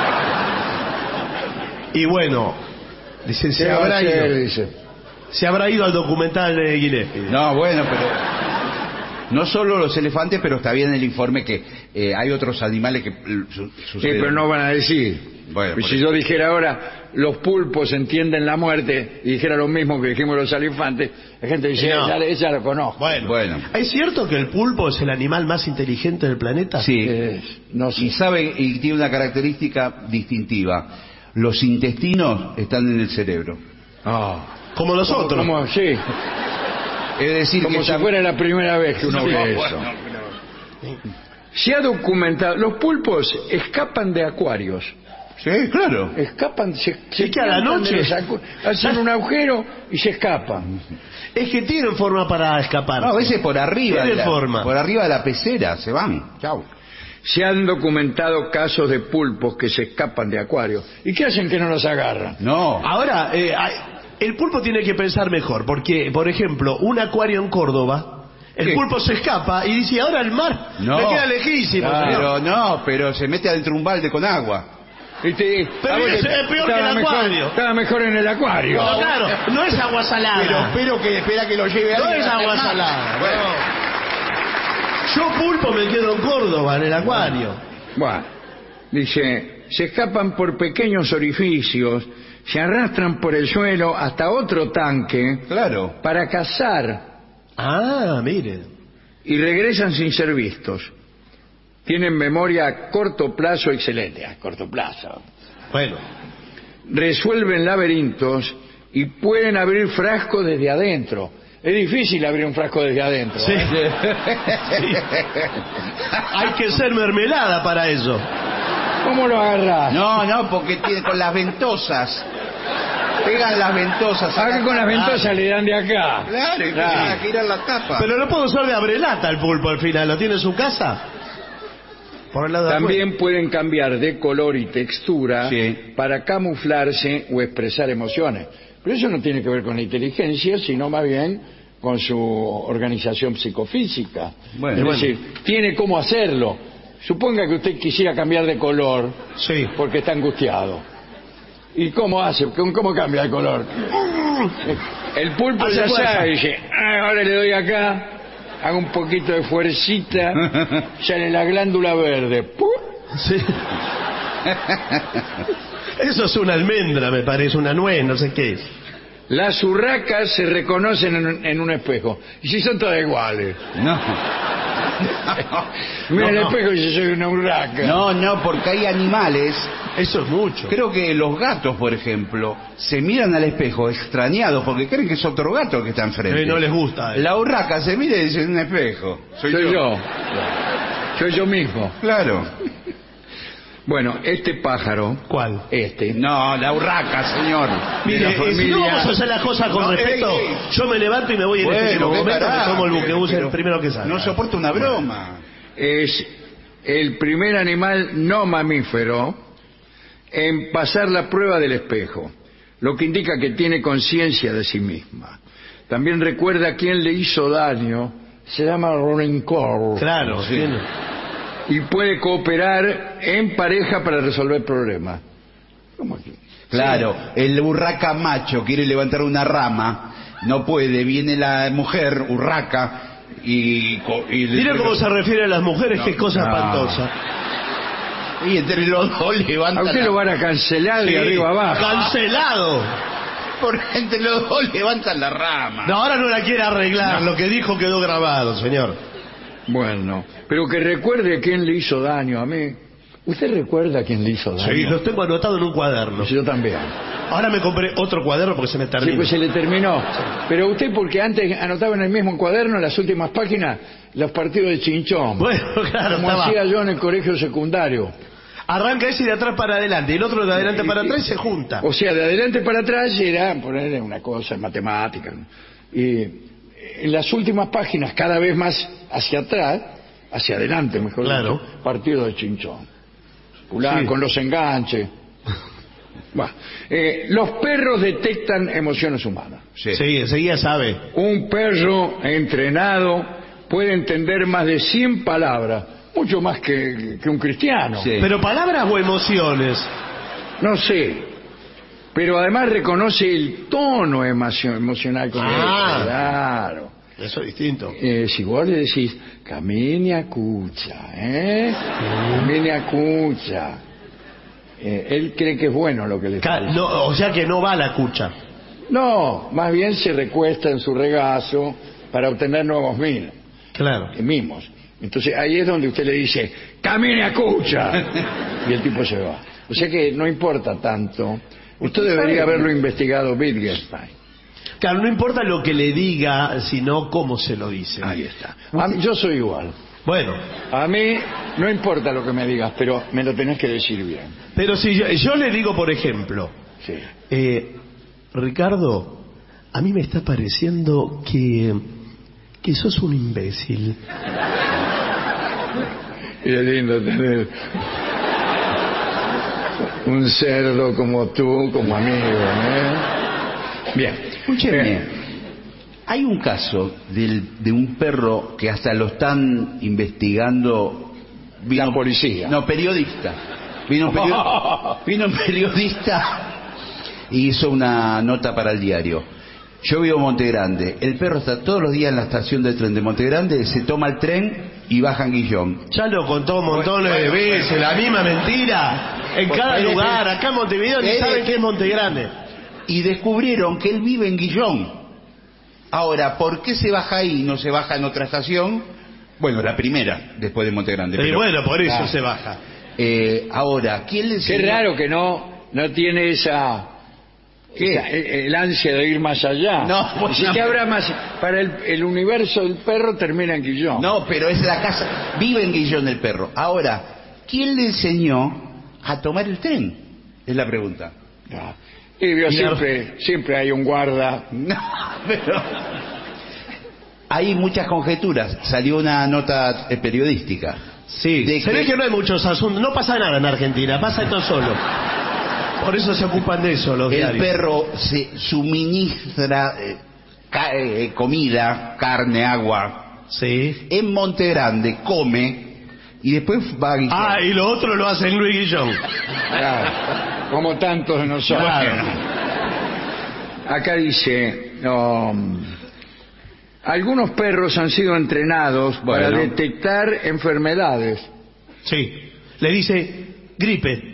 uno. Y bueno, dicen, ¿Qué se va a habrá hacer? ido. Dice. Se habrá ido al documental de Gillespie. No, bueno, pero... No solo los elefantes, pero está bien el informe que eh, hay otros animales que eh, su- Sí, suceden. pero no van a decir. Bueno, Y por si eso. yo dijera ahora, los pulpos entienden la muerte, y dijera lo mismo que dijimos los elefantes, la gente dice, No. esa, esa la conozco. Bueno, Bueno. ¿es cierto que el pulpo es el animal más inteligente del planeta? Sí. Eh, no Y sé. sabe, y tiene una característica distintiva. Los intestinos están en el cerebro. Ah. Como nosotros. Como, como- sí, Es decir, como que si están- fuera la primera vez que uno No, ve bueno, eso. pero- Se ha documentado, los pulpos escapan de acuarios. Sí, claro. Escapan, se, se Es que a la plantan noche- de los acu- hacen un agujero y se escapan. Es que tienen forma para escapar. No, a veces por arriba. Tienen de la, forma. Por arriba de la pecera, se van. Chau. Se han documentado casos de pulpos que se escapan de acuarios. ¿Y qué hacen que no los agarran? No. Ahora, eh, hay- el pulpo tiene que pensar mejor, porque, por ejemplo, un acuario en Córdoba, el ¿Qué? pulpo se escapa y dice, ahora el mar No. me queda lejísimo. Claro. señor". Pero no, pero se mete adentro un balde con agua. Y te- Pero a vos ese te- es peor que estaba el mejor- acuario. Estaba mejor en el acuario. No, claro, no es agua salada. espero que espera que lo lleve No alguien es hasta el agua mar. salada. Bueno. no. Yo pulpo me quedo en Córdoba, en el acuario. Bueno, dice, se escapan por pequeños orificios, se arrastran por el suelo hasta otro tanque Claro. para cazar Ah, miren. y regresan sin ser vistos. Tienen memoria a corto plazo excelente, a corto plazo. Bueno, Resuelven laberintos y pueden abrir frascos desde adentro. Es difícil abrir un frasco desde adentro. sí. ¿eh? Sí. Hay que ser mermelada para eso. ¿Cómo lo agarrás? No, no, porque tiene con las ventosas. Pegan las ventosas. Ah, que con las ventosas le dan de acá. Claro, y Claro. tiene que ir a la tapa. Pero no puedo usar de abrelata el pulpo al final. ¿Lo tiene en su casa? Por el lado de También pueden cambiar de color y textura Sí. para camuflarse o expresar emociones. Pero eso no tiene que ver con la inteligencia, sino más bien con su organización psicofísica. Bueno, es bueno. decir, tiene cómo hacerlo. Suponga que usted quisiera cambiar de color Sí. porque está angustiado. ¿Y cómo hace? ¿Cómo, cómo cambia de color? El pulpo Hace ya fuerza. sabe, dice, "Ah, ahora le doy acá, hago un poquito de fuercita, sale la glándula verde. ¡Pum! Sí. Eso es una almendra, me parece, una nuez, no sé qué es. Las urracas se reconocen en, en un espejo. Y si son todas iguales. No. Mira el No, no. espejo y dice, soy una urraca. No, no, porque hay animales. Eso es mucho. Creo que los gatos, por ejemplo, se miran al espejo extrañados porque creen que es otro gato el que está enfrente. Eh, no les gusta. La urraca se mira y dice, es un espejo. Soy, Soy yo. yo. Soy yo mismo. Claro. Bueno, este pájaro, ¿Cuál? este, No, la urraca, señor. Mire, la eh, si no familia- vamos a hacer las cosas con No, respeto, ey, ey. yo me levanto y me voy en este Bueno, mismo qué momento, me carajo, tomo el buquebús pero- el primero que salga. No soporta una broma. es el primer animal no mamífero en pasar la prueba del espejo, lo que indica que tiene conciencia de sí misma. También recuerda a quién le hizo daño, se llama rencor. Claro, Sí. tiene- Y puede cooperar en pareja para resolver problemas. ¿Cómo que? Claro, el urraca macho quiere levantar una rama, no puede, viene la mujer urraca y... co- y le- Mira cómo se refiere a las mujeres, No, qué cosa no. espantosa. Y entre los dos A levantan usted la- lo van a cancelar de Sí. arriba abajo. ¡Cancelado! Por entre los dos levantan la rama. No, ahora no la quiere arreglar, lo que dijo quedó grabado, señor. Bueno, pero que recuerde quién le hizo daño a mí. ¿Usted recuerda quién le hizo daño? Sí, lo tengo anotado en un cuaderno. Yo también. Ahora me compré otro cuaderno porque se me terminó. Sí, pues se le terminó. Pero usted, porque antes anotaba en el mismo cuaderno, en las últimas páginas, los partidos de chinchón. Bueno, claro, como estaba. hacía yo en el colegio secundario. Arranca ese de atrás para adelante y el otro de adelante para atrás y se junta. O sea, de adelante para atrás era poner una cosa en matemática, ¿no? Y en las últimas páginas, cada vez más hacia atrás, hacia adelante, mejor Claro. dicho, partido de chinchón. Fulán, Sí. con los enganches. Bah, eh, los perros detectan emociones humanas. Sí. Sí, enseguida sabe. Un perro entrenado puede entender más de cien palabras, mucho más que, que un cristiano. Sí. Pero palabras o emociones. No sé, pero además reconoce el tono emocio- emocional con Ah. él. Claro. Eso es distinto. Eh, si vos le decís, camine a cucha, ¿eh? Camine a cucha. Eh, él cree que es bueno lo que le Ca- está diciendo. no, o sea que no va a la cucha. No, más bien se recuesta en su regazo para obtener nuevos mil, Claro. eh, mimos. Entonces ahí es donde usted le dice, camine a cucha. Y el tipo se va. O sea que no importa tanto. Usted debería haberlo investigado Wittgenstein. Claro, no importa lo que le diga, sino cómo se lo dice. Ahí está. A mí- yo soy igual. Bueno, A mí no importa lo que me digas, pero me lo tenés que decir bien. pero si yo, yo le digo, por ejemplo, Sí. eh, Ricardo, a mí me está pareciendo que, que sos un imbécil. Y es lindo tener un cerdo como tú, como amigo, ¿eh? Bien. Escúcheme, Eh, hay un caso del- de un perro que hasta lo están investigando. La policía. No, periodista. Vino un, perio- vino un periodista y hizo una nota para el diario. Yo vivo en Monte Grande. El perro está todos los días en la estación de tren de Monte Grande, se toma el tren y baja en Guillón. Ya lo contó montones de veces, la misma mentira. En Pues, cada pero- lugar, acá en Montevideo ni pero- saben qué es Monte Grande. Y descubrieron que él vive en Guillón. Ahora, ¿por qué se baja ahí y no se baja en otra estación? Bueno, la primera, después de Monte Grande. Y pero- bueno, por eso Ah. se baja. Eh, ahora, ¿quién le Qué enseñó? raro que no, no tiene esa, ¿Qué? esa- el, el ansia de ir más allá. No, pues si no. que habrá más, para el, el universo del perro termina en Guillón. No, pero es la casa. Vive en Guillón el perro. Ahora, ¿quién le enseñó a tomar el tren? Es la pregunta. No. Y vio, Mira. siempre, siempre hay un guarda. No, pero... Hay muchas conjeturas. Salió una nota eh, periodística. Sí, De se que- ve que no hay muchos asuntos, no pasa nada en Argentina, pasa esto solo. Por eso se ocupan de eso los El diarios. perro se suministra eh, ca- eh, comida, carne, agua. Sí. En Monte Grande come y después va a Guillón. Ah, y lo otro lo hace en Luis Guillón. Claro, como tantos de nosotros. Claro. Acá dice, no, algunos perros han sido entrenados para Bueno. detectar enfermedades. Sí. Le dice gripe.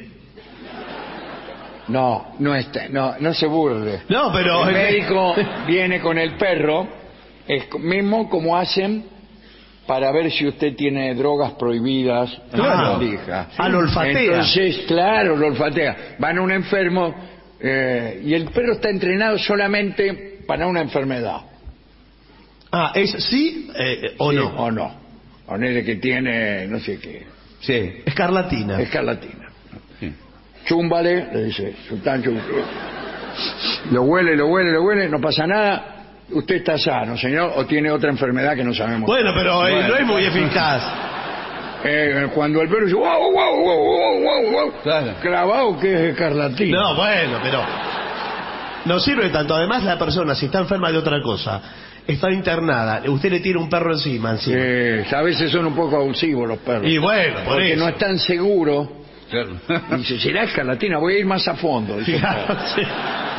No, no está, no, no se burle. No, pero El médico viene con el perro, es mismo como hacen para ver si usted tiene drogas prohibidas en Claro. la valija. Ah, lo olfatea. Entonces, claro, lo olfatea. Van a un enfermo eh, y el perro está entrenado solamente para una enfermedad. Ah, ¿es sí eh, o ¿Sí no? O no. Ponele que tiene, no sé qué, Sí. Escarlatina. escarlatina. Sí. Chúmbale, le dice, Sultán Chum- lo huele, lo huele, lo huele, no pasa nada. Usted está sano, señor, o tiene otra enfermedad que no sabemos. Bueno, pero eh, Bueno. no es muy eficaz. Eh, cuando el perro dice, wow, wow, wow, wow, wow, wow, Claro. clavado que es escarlatina. No, bueno, pero no sirve tanto. Además, la persona, si está enferma de otra cosa, está internada, usted le tira un perro encima, encima. Eh, a veces son un poco abusivos los perros. Y bueno, por porque eso. no están seguros. Claro. Dice, ¿será escarlatina? Voy a ir más a fondo. Dice el Claro, perro. sí.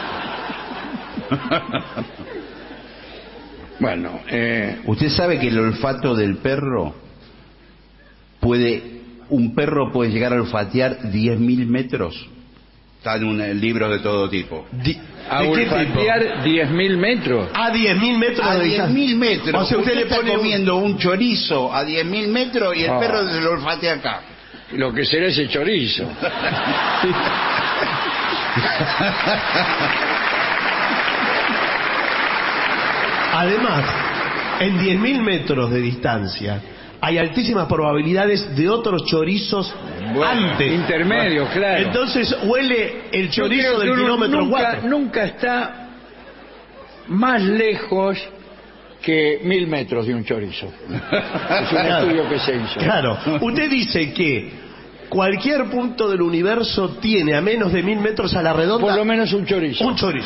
Bueno, eh, Usted sabe que el olfato del perro puede, un perro puede llegar a olfatear diez mil metros. Están en libros de todo tipo. Di- A ¿De qué tipo? olfatear diez mil metros. A diez mil metros A de diez distancia. mil metros. O sea, usted, usted le está pone un- comiendo un chorizo a diez mil metros y el Ah. perro se lo olfatea acá. Lo que será ese chorizo. Además, en diez mil metros de distancia hay altísimas probabilidades de otros chorizos Bueno, antes. intermedios, claro. Entonces huele el Yo chorizo creo que del uno kilómetro nunca, cuatro. nunca está más lejos que mil metros de un chorizo. Es un Claro. estudio que se hizo. Claro. Usted dice que cualquier punto del universo tiene a menos de mil metros a la redonda Por lo menos un chorizo. un chorizo.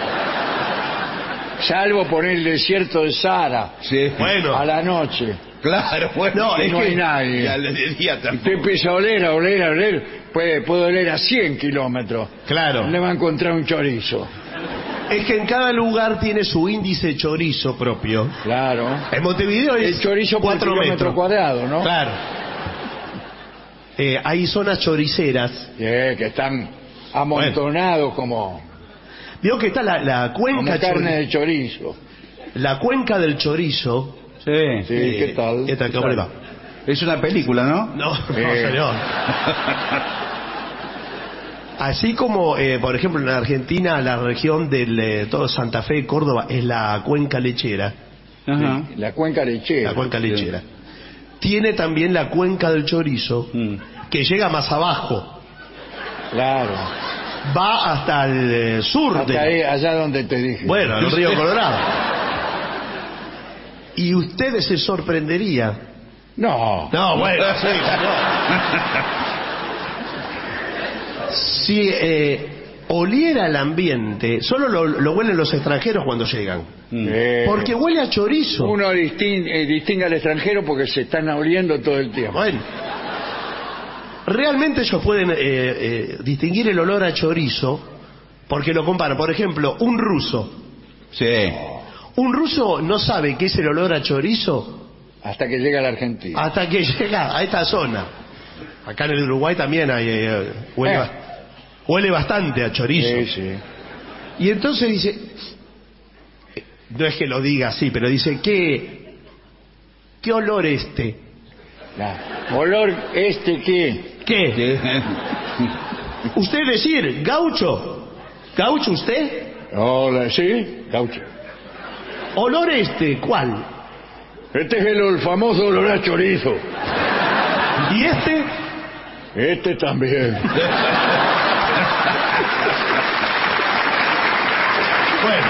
Salvo por el desierto de Sahara. Sí. Bueno. A la noche. Claro, bueno. No, Que es no que- hay nadie. Y al día Usted tampoco. empieza a oler, a oler, a oler. Puede, puede oler a cien kilómetros. Claro. ¿Dónde va a encontrar un chorizo? Es que en cada lugar tiene su índice chorizo propio. Claro. En Montevideo es El chorizo por cuatro kilómetro metros cuadrado, ¿no? Claro. Eh, hay zonas choriceras. Eh, que están amontonados como, Veo que está la, la como cuenca carne chori- de chorizo. la cuenca del chorizo. Sí. Sí, ¿qué tal? ¿Qué tal? ¿Qué ¿Cómo le tal? va? Es una película, ¿no? No, no, Eh. señor. Así como, eh, por ejemplo, en Argentina, la región del eh, todo Santa Fe, Córdoba, es la cuenca lechera. Ajá. La cuenca lechera. La cuenca lechera. Tiene también la cuenca del chorizo, Mm. que llega más abajo. Claro. Va hasta el eh, sur Hasta de... ahí, allá donde te dije. Bueno, el río Colorado. Y usted se sorprendería. No. No, bueno, sí, no. Si eh, oliera el ambiente, solo lo, lo huelen los extranjeros cuando llegan. Eh, Porque huele a chorizo. Uno distin- eh, distingue al extranjero porque se están oliendo todo el tiempo. Bueno, realmente ellos pueden eh, eh, distinguir el olor a chorizo porque lo comparan. Por ejemplo, un ruso. Sí. Un ruso no sabe qué es el olor a chorizo Hasta que llega a la Argentina. hasta que llega a esta zona. Acá en el Uruguay también hay, eh, huele, Eh. ba- huele bastante a chorizo. Sí, sí. Y entonces dice, no es que lo diga así, pero dice, ¿qué, qué olor este? Ya. Olor este qué. ¿Qué? Sí. Usted decir, gaucho, gaucho usted, Hola, sí, gaucho. olor este, ¿cuál? Este es el, el famoso olor a chorizo. ¿Y este? Este también. Bueno,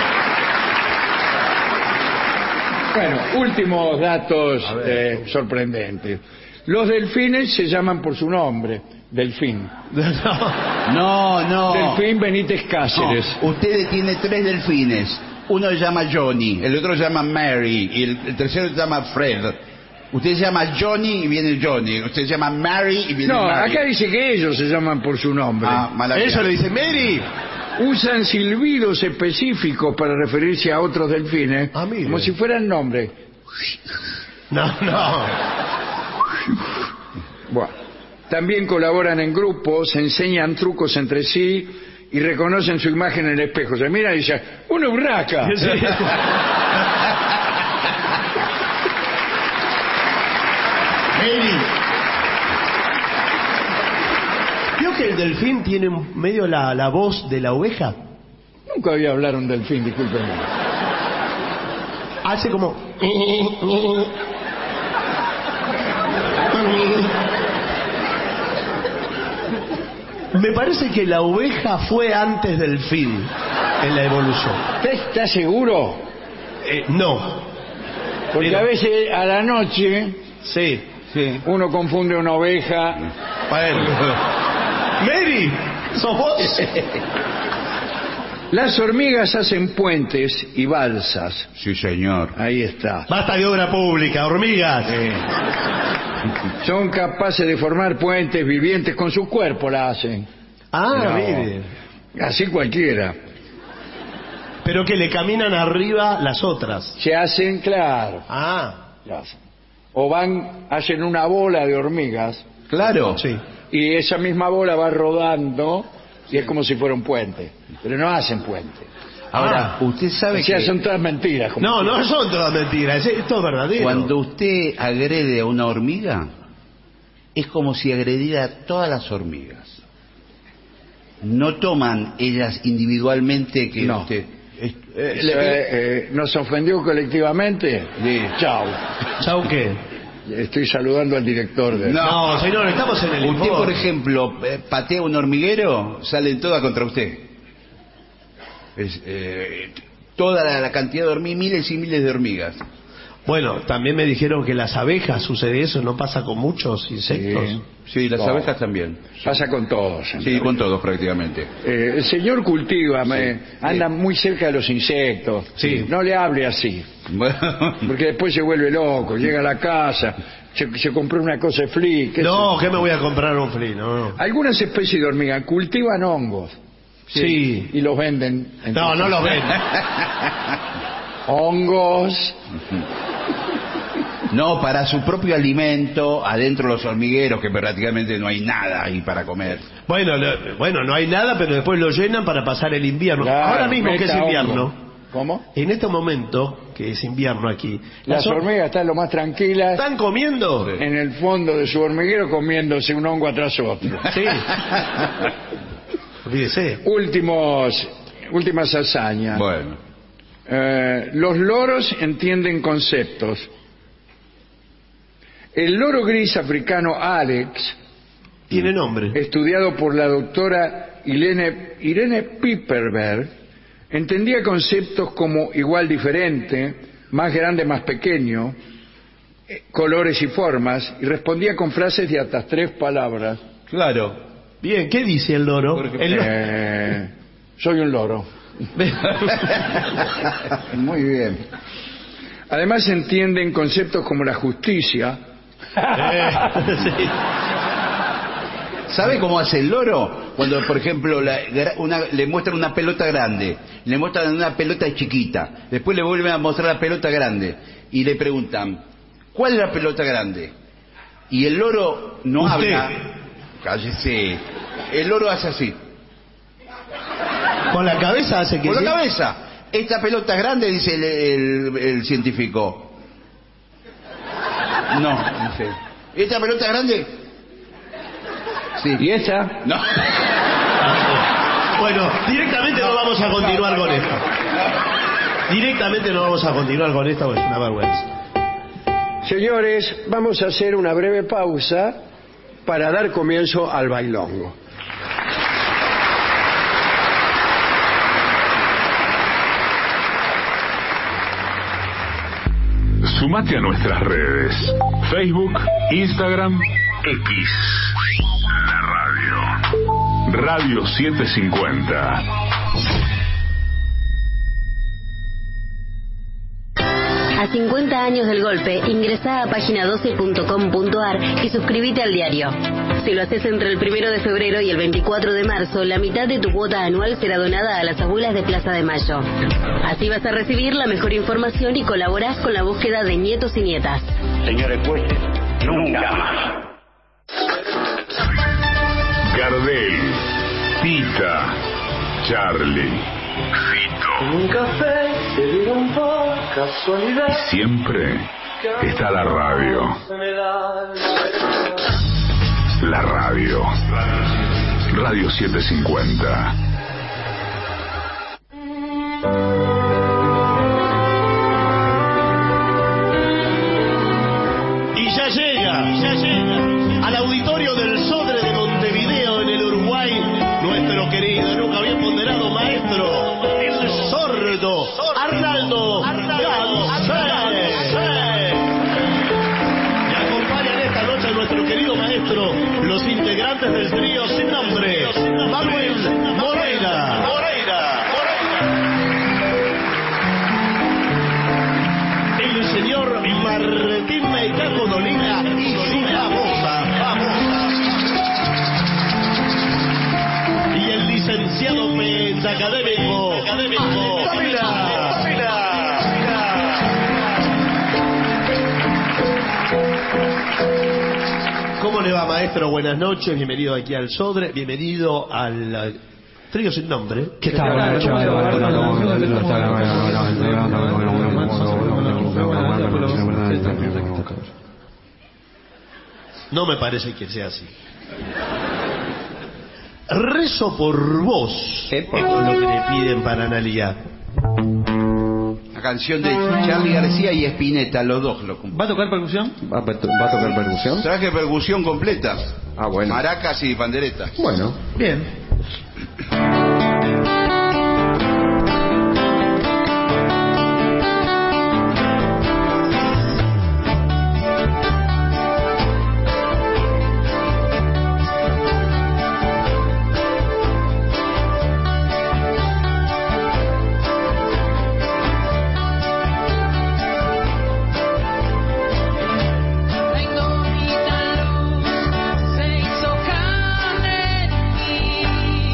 Bueno, últimos datos eh, sorprendentes. Los delfines se llaman por su nombre, delfín. no, No, no. Delfín Benítez Cáceres. No, usted tiene tres delfines. Uno se llama Johnny, el otro se llama Mary y el, el tercero se llama Fred. Usted se llama Johnny y viene Johnny. Usted se llama Mary y viene No, Mary. acá dice que ellos se llaman por su nombre. Ah, mala eso mía. le dice Mary. Usan silbidos específicos para referirse a otros delfines, Ah, mire. como si fueran nombres. No, no. Bueno, también colaboran en grupos, se enseñan trucos entre sí y reconocen su imagen en el espejo. Se mira y dice, ¡una urraca! Sí. Mary. ¿Vio que el delfín tiene medio la, la voz de la oveja? Nunca había hablar un delfín, discúlpenme. Hace como... Me parece que la oveja fue antes del fin en la evolución. ¿Usted está seguro? Eh, no. Porque Pero- a veces a la noche Sí. Sí. uno confunde una oveja. Bueno. Mary, ¿sos vos? Las hormigas hacen puentes y balsas. Sí, señor. Ahí está. Basta de obra pública, hormigas. Sí. Son capaces de formar puentes vivientes con su cuerpo, la hacen. Ah, No. mire. Así cualquiera. Pero que le caminan arriba las otras. Se hacen, claro. Ah, la hacen. O van, hacen una bola de hormigas Claro. sí. y esa misma bola va rodando y es como si fuera un puente, pero no hacen puente. Ahora, Ah, usted sabe o sea, que... son todas mentiras. como No, que- no son todas mentiras, es todo verdadero. Cuando usted agrede a una hormiga, es como si agrediera a todas las hormigas. No toman ellas individualmente que No. usted... es- eh, Eh, le- eh, ¿Nos ofendió colectivamente? Sí. Chao. ¿Chau qué? Estoy saludando al director de... No, señor, estamos en el Usted, informe. por ejemplo, eh, patea un hormiguero, salen todas contra usted. Es, eh, toda la, la cantidad de hormigas, miles y miles de hormigas. Bueno, también me dijeron que las abejas sucede eso, no pasa con muchos insectos. Sí. Sí, las No. abejas también. Pasa con todos. en Sí, realidad. con todos prácticamente. Eh, el señor cultiva, me- anda muy cerca de los insectos. Sí. No le hable así, porque después se vuelve loco, llega a la casa, se, se compró una cosa de flea. qué No, sé. ¿qué me voy a comprar un flea? No, no. Algunas especies de hormigas cultivan hongos. Sí. Y los venden. en- No, no los ven. Hongos. No, para su propio alimento, adentro de los hormigueros, que prácticamente no hay nada ahí para comer. Bueno, lo- bueno, no hay nada, pero después lo llenan para pasar el invierno. Claro, Ahora mismo que es meta invierno, hongo. ¿Cómo? en este momento que es invierno aquí, Las hor- hormigas están lo más tranquilas están comiendo. Sí. en el fondo de su hormiguero comiéndose un hongo atrás otro. Sí. Olvídese. Últimos, últimas hazañas. Bueno. Eh, los loros entienden conceptos. El loro gris africano Alex, Tiene nombre. estudiado por la doctora Irene, Irene Piperberg, entendía conceptos como igual, diferente, más grande, más pequeño, eh, colores y formas, y respondía con frases de hasta tres palabras. Claro. Bien, ¿qué dice el loro? Porque- El lo- Eh, soy un loro. Muy bien. Además entienden conceptos como la justicia. Eh, sí. ¿Sabe cómo hace el loro? Cuando, por ejemplo, la- gra- una- le muestran una pelota grande, le muestran una pelota chiquita, después le vuelven a mostrar la pelota grande y le preguntan, ¿cuál es la pelota grande? Y el loro no Usted. habla. Cállese. El loro hace así. Con la cabeza hace que Con sí. la cabeza. Esta pelota es grande, dice el, el- el científico. No, dice. ¿Esta pelota es grande? Sí. ¿Y esa? No. Bueno, directamente no vamos a continuar con esto. Directamente no vamos a continuar con esto, porque es una vergüenza. Señores, vamos a hacer una breve pausa para dar comienzo al bailongo. Sumate a nuestras redes. Facebook, Instagram, X. La radio. Radio setecientos cincuenta. A cincuenta años del golpe, ingresá a página doce punto com punto ar y suscríbete al diario. Si lo haces entre el primero de febrero y el veinticuatro de marzo, la mitad de tu cuota anual será donada a las abuelas de Plaza de Mayo. Así vas a recibir la mejor información y colaborás con la búsqueda de nietos y nietas. Señores jueces, nunca más. Gardel, Tita, Charlie, Fito. Un café se dieron por casualidad. Y siempre está la radio. Se me da La radio. Radio setecientos cincuenta. Y ya llega, ya llega al auditorio del Sodre de Montevideo en el Uruguay, nuestro querido, nunca bien ponderado maestro, el sordo Arnaldo Gansé. Y acompañan esta noche a nuestro querido maestro los integrantes del trío sin nombre, Manuel Moreira. Moreira. El señor Martín Meicaco Dolina y su babosa, babosa. Y el licenciado pentacadémico, académico, ¿Cómo le va, maestro? Buenas noches, bienvenido aquí al Sodre, bienvenido al Trío sin nombre. ¿Qué tal? No me parece que sea así. Rezo por vos. Esto es lo que le piden para Analia. La canción de Charly García y Spinetta, los dos lo ¿Va a tocar percusión? ¿Va a, va a tocar percusión? Traje percusión completa. Ah, bueno. Maracas y panderetas. Bueno. Bien. Se hizo carne en mí.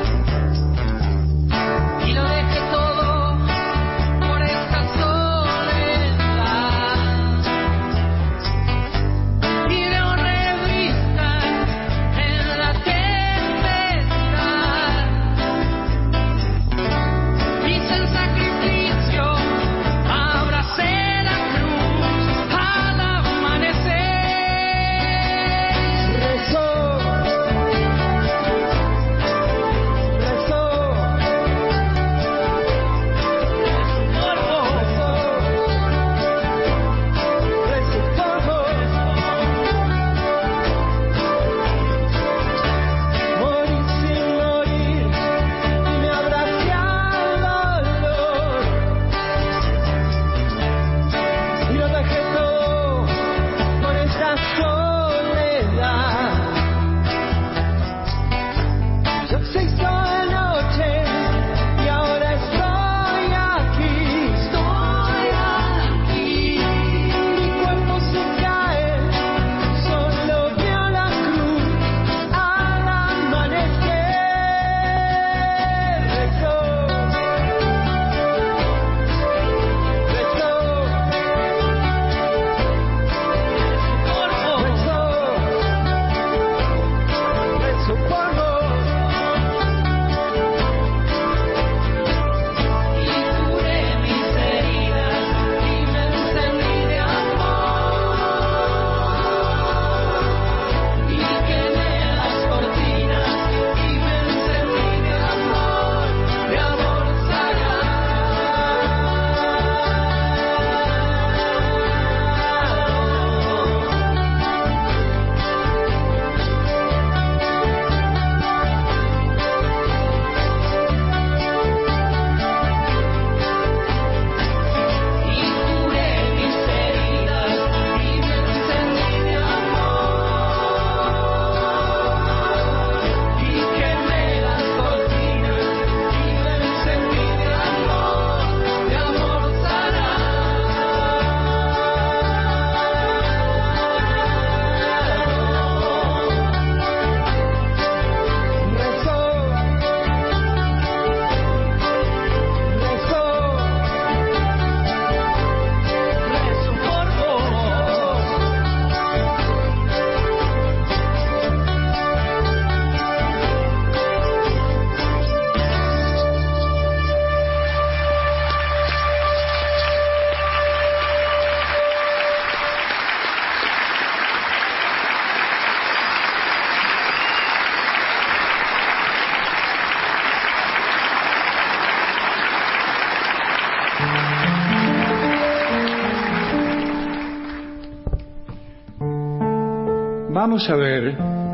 Vamos a ver.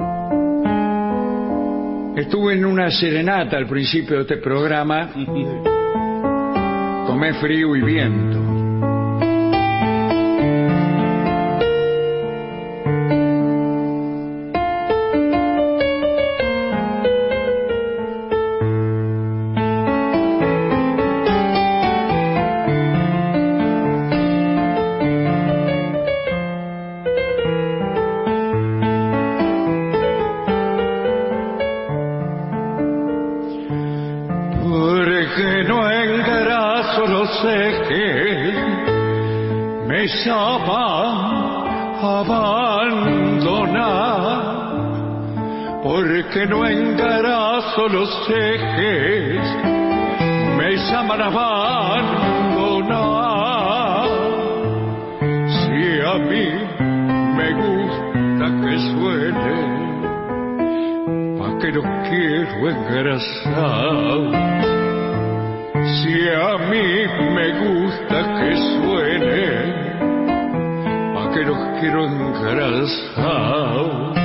Estuve en una serenata al principio de este programa. Tomé frío y viento. porque no embarazo los ejes, me llaman a abandonar. Si a mí me gusta que suene, pa' que no quiero engrasar. Si a mí me gusta que suene, pa' que no quiero engrasar.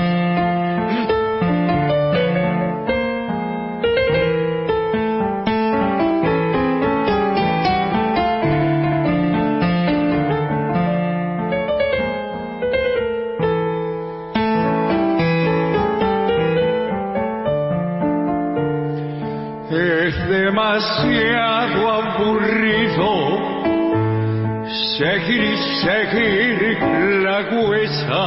Demasiado aburrido seguir y seguir la huesa.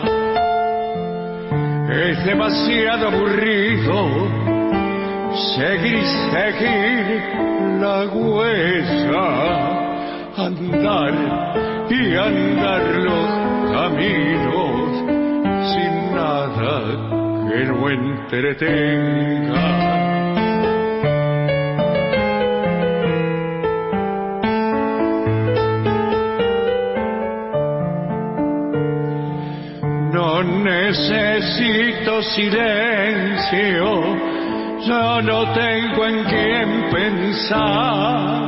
Es demasiado aburrido seguir y seguir la huesa. Andar y andar los caminos sin nada que no entretenga. Necesito silencio, yo no tengo en quién pensar.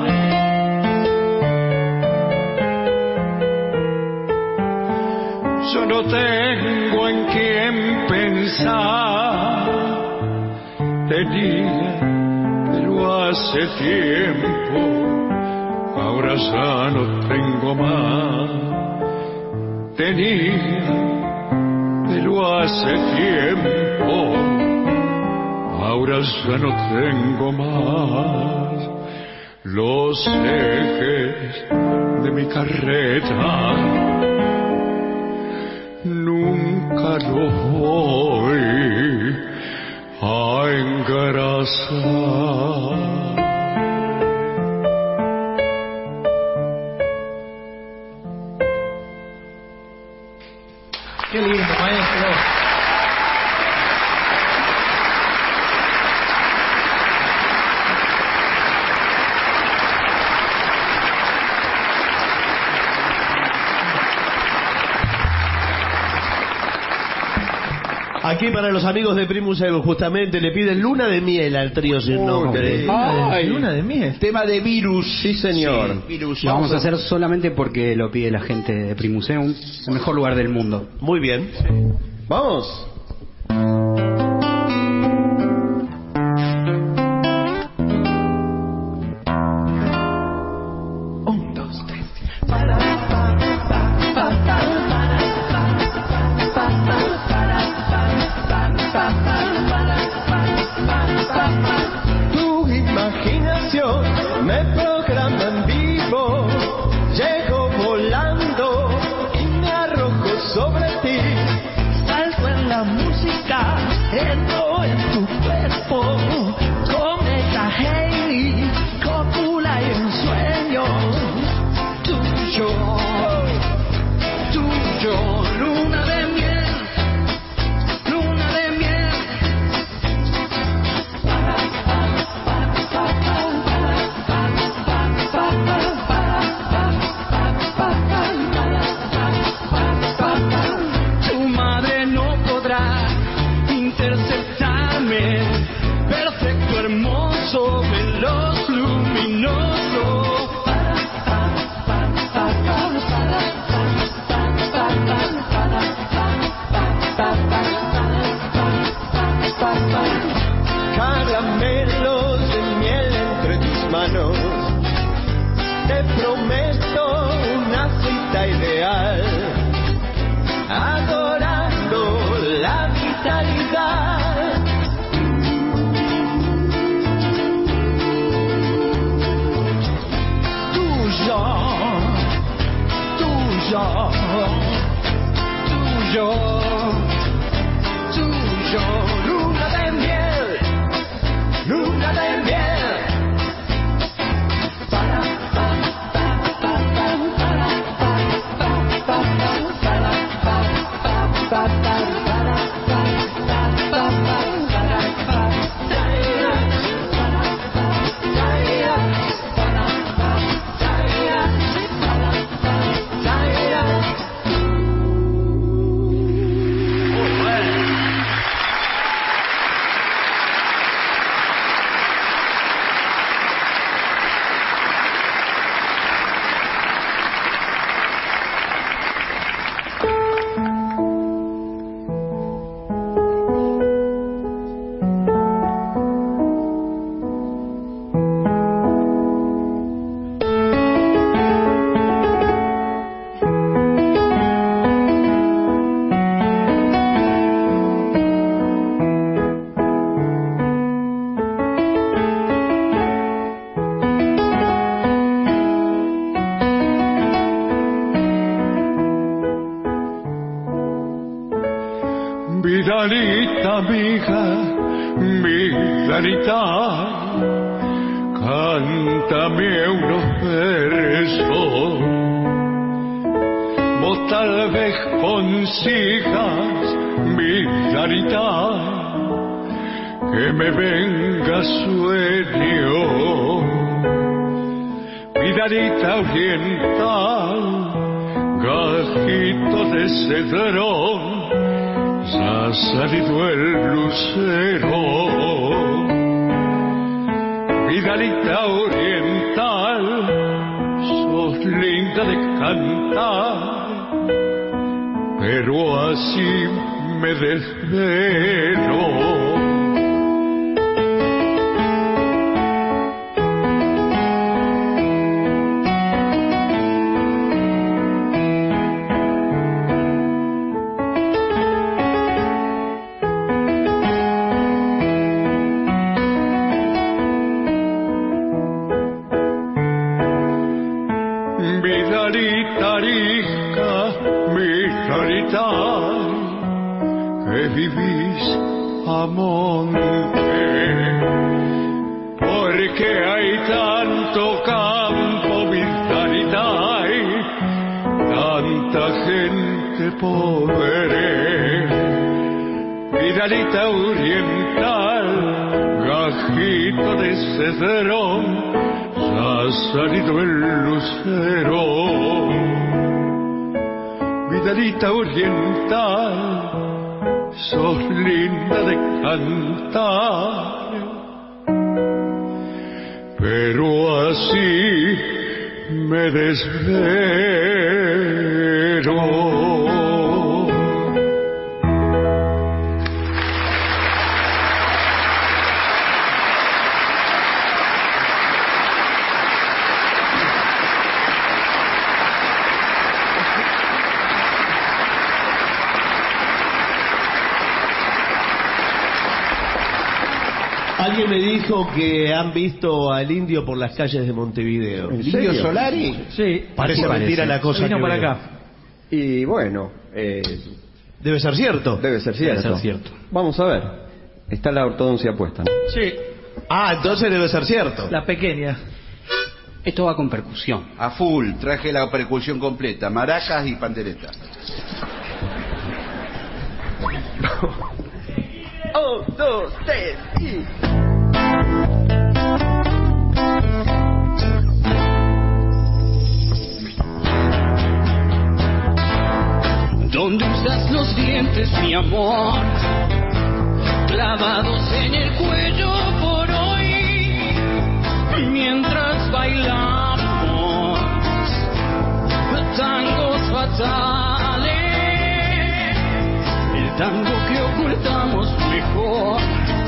Yo no tengo en quién pensar. Tenía, pero hace tiempo, ahora ya no tengo más. Tenía, pero hace tiempo, ahora ya no tengo más. Los ejes de mi carreta nunca los voy a engrasar. Qué lindo, maestro. Aquí para los amigos de Primus Evo, justamente le piden Luna de Miel al trío sin nombre. Ay, Luna de Miel. Tema de Virus. Sí, señor. Sí, Virus. Lo vamos a hacer solamente porque lo pide la gente de Primuseum, el mejor lugar del mundo. Muy bien. Vamos. Un, dos, tres. Tu imaginación me programa en vivo. Llego volando y me arrojo sobre ti. Salto en la música, entro en tu cuerpo. Cometa Hailey, cópula y ensueño. Tuyo, tuyo, luna de miel, luna de miel. Tu madre no podrá interceptarme. Perfecto, hermoso, veloz, luminoso. Caramelos de miel entre tus manos. Te prometo una cita ideal. Adorando la vitalidad. Vidalita, mija, Vidalita, cántame unos versos. Vos tal vez consigas, Vidalita, que me venga sueño. Vidalita oriental, gajito de cedrón, ya ha salido el lucero. Vidalita oriental, sos linda de cantar, pero así me desvelo. Porque hay tanto campo, Vidalita, tanta gente pobre. Vidalita oriental, gajito de cedrón, ya ha salido el lucero. Vidalita oriental, sos linda de cantar, pero así me desvelo. Alguien me dijo que han visto al indio por las calles de Montevideo. ¿En ¿El indio serio? Solari? Sí. Parece mentira la cosa. Vino que para veo. acá. Y bueno, eh, debe ser cierto. Debe ser cierto. Debe ser cierto. Vamos a ver. Está la ortodoncia puesta, ¿no? Sí, Ah, entonces debe ser cierto. la pequeña. Esto va con percusión. A full, traje la percusión completa, maracas y pandereta. Un, dos, tres y... Donde usas los dientes, mi amor, clavados en el cuello por hoy, mientras bailamos tangos fatales, el tango que ocultamos mejor,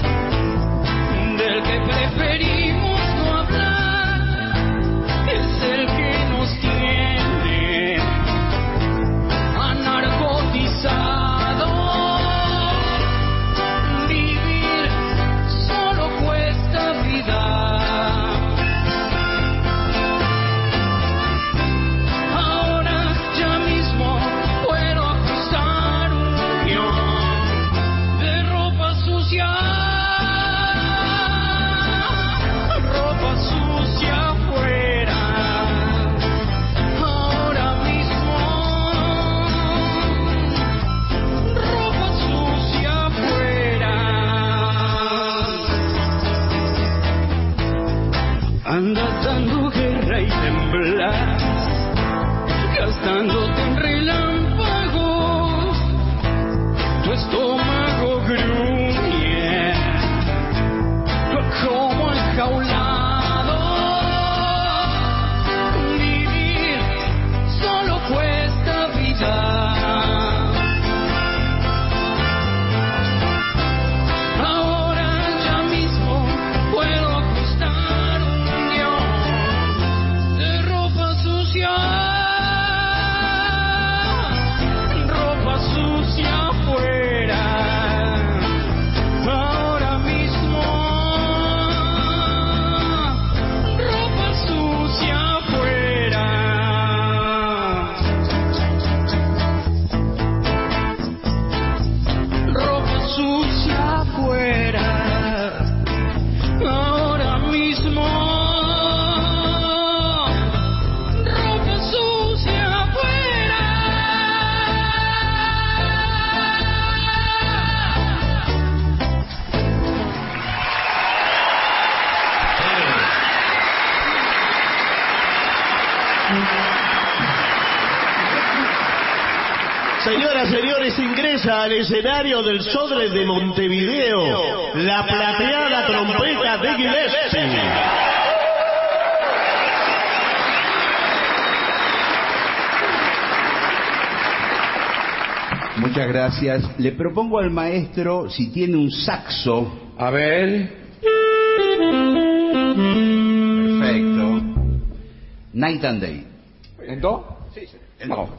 del que preferimos no hablar, es el que nos tiene anarcotizado. Vivir solo cuesta vida. Ahora ya mismo puedo ajustar un guión de ropa sucia, ropa sucia afuera. Ahora mismo ropa sucia afuera. Anda dando guerra y temblas, gastándote en relámpagos, tu estómago gruñe como enjaulado. Vivir solo cuesta vida. Ahora ya mismo puedo ajustar un guión de ropa sucia, ropa sucia afuera. marcha al escenario del Sodre de Montevideo, la plateada trompeta de Gillespie. Muchas gracias. Le propongo al maestro si tiene un saxo. A ver. Perfecto. Night and Day. ¿En do? Sí, sí. En do.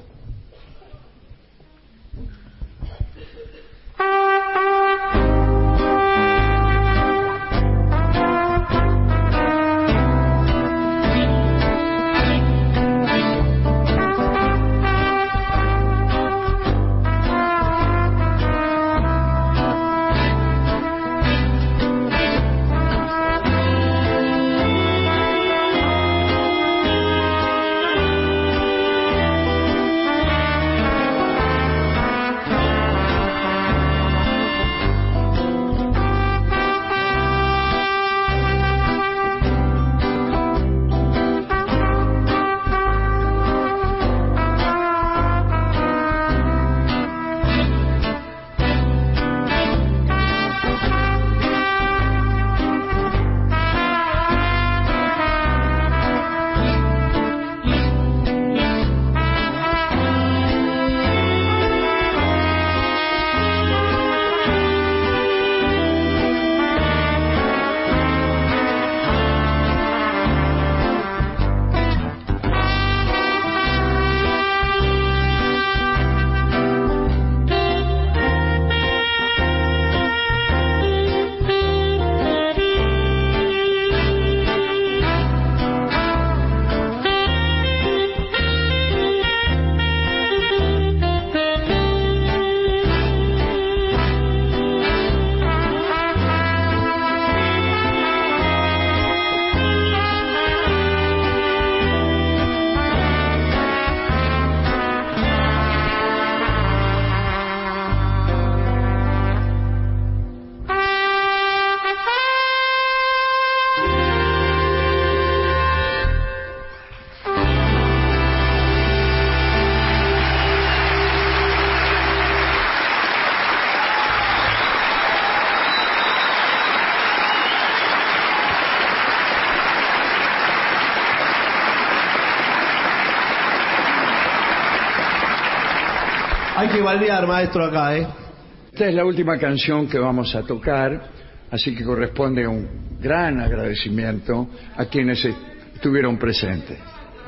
Hay que baldear, maestro, acá, ¿eh? Esta es la última canción que vamos a tocar, así que corresponde un gran agradecimiento a quienes estuvieron presentes.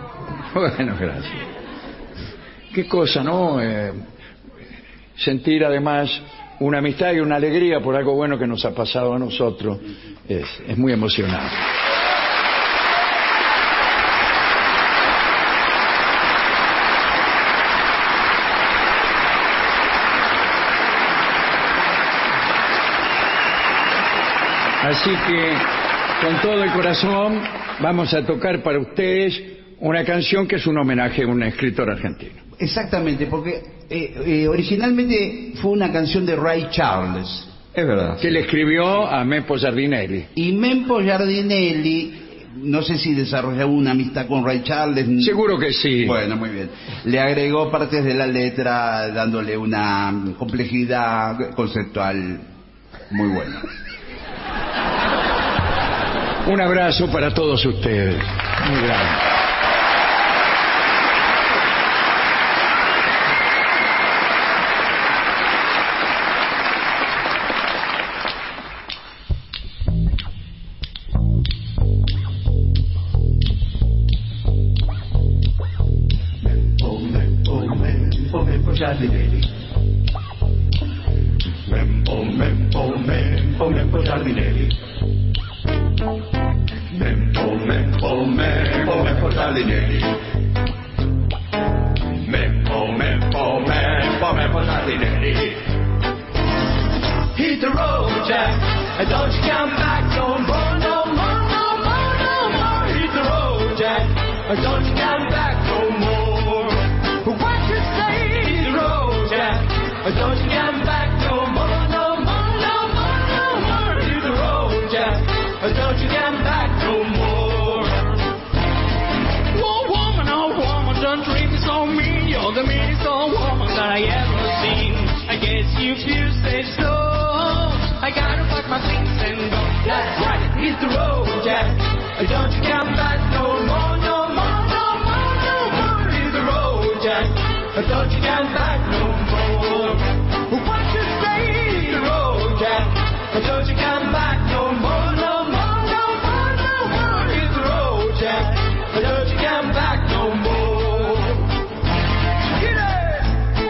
Bueno, gracias. Qué cosa, ¿no? Eh, sentir además una amistad y una alegría por algo bueno que nos ha pasado a nosotros es, es muy emocionante. Así que, con todo el corazón, vamos a tocar para ustedes una canción que es un homenaje a un escritor argentino. Exactamente, porque eh, eh, originalmente fue una canción de Ray Charles. Es verdad. Que le escribió a Mempo Giardinelli. Y Mempo Giardinelli, no sé si desarrolló una amistad con Ray Charles. Seguro que sí. Bueno, muy bien. Le agregó partes de la letra dándole una complejidad conceptual muy buena. Un abrazo para todos ustedes. Muy grande. Giardinelli. Mempo, Mempo, Mempo, Mempo Giardinelli. Mempo, Mempo, Mempo, Mempo Giardinelli. Mempo, Mempo, Mempo, Mempo Giardinelli. Hit the road, Jack, and don't you come back no more, no more, no more, no more. Hit the road, Jack, and don't you come back no more. What you say? Don't you come back no more, no more, no more, no more. Hit the road, Jack. Don't you come back no more. Oh woman, oh woman, don't treat me so mean. You're the meanest old woman that I ever seen. Don't you say so. I gotta pack my things and go. That's right, hit the road, Jack. Don't you come back no more, no more, no more, no more. Hit the road, Jack. Don't you come back no more. What you say? Hit the road, Jack. Don't you come back no more, no more, no more, no more. Hit the road, Jack. Don't you come back no more. Get it!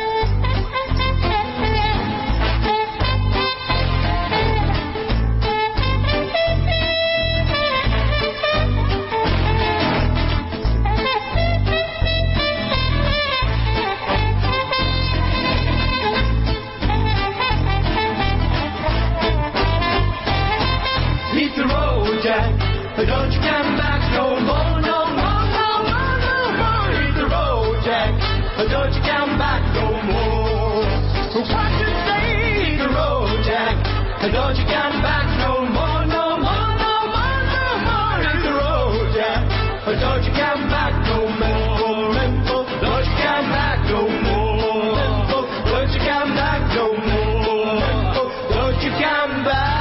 Hit the road, Jack. Don't you come back no more, no more, no more, no more. Hit the road, Jack. Don't you come back no more. What you say? Hit the road, Jack. Don't you come back no more, no more, no more, no more. Hit the road, Jack. Don't you come back no more. Don't you come back no more. Don't you come back no more. Don't you come back.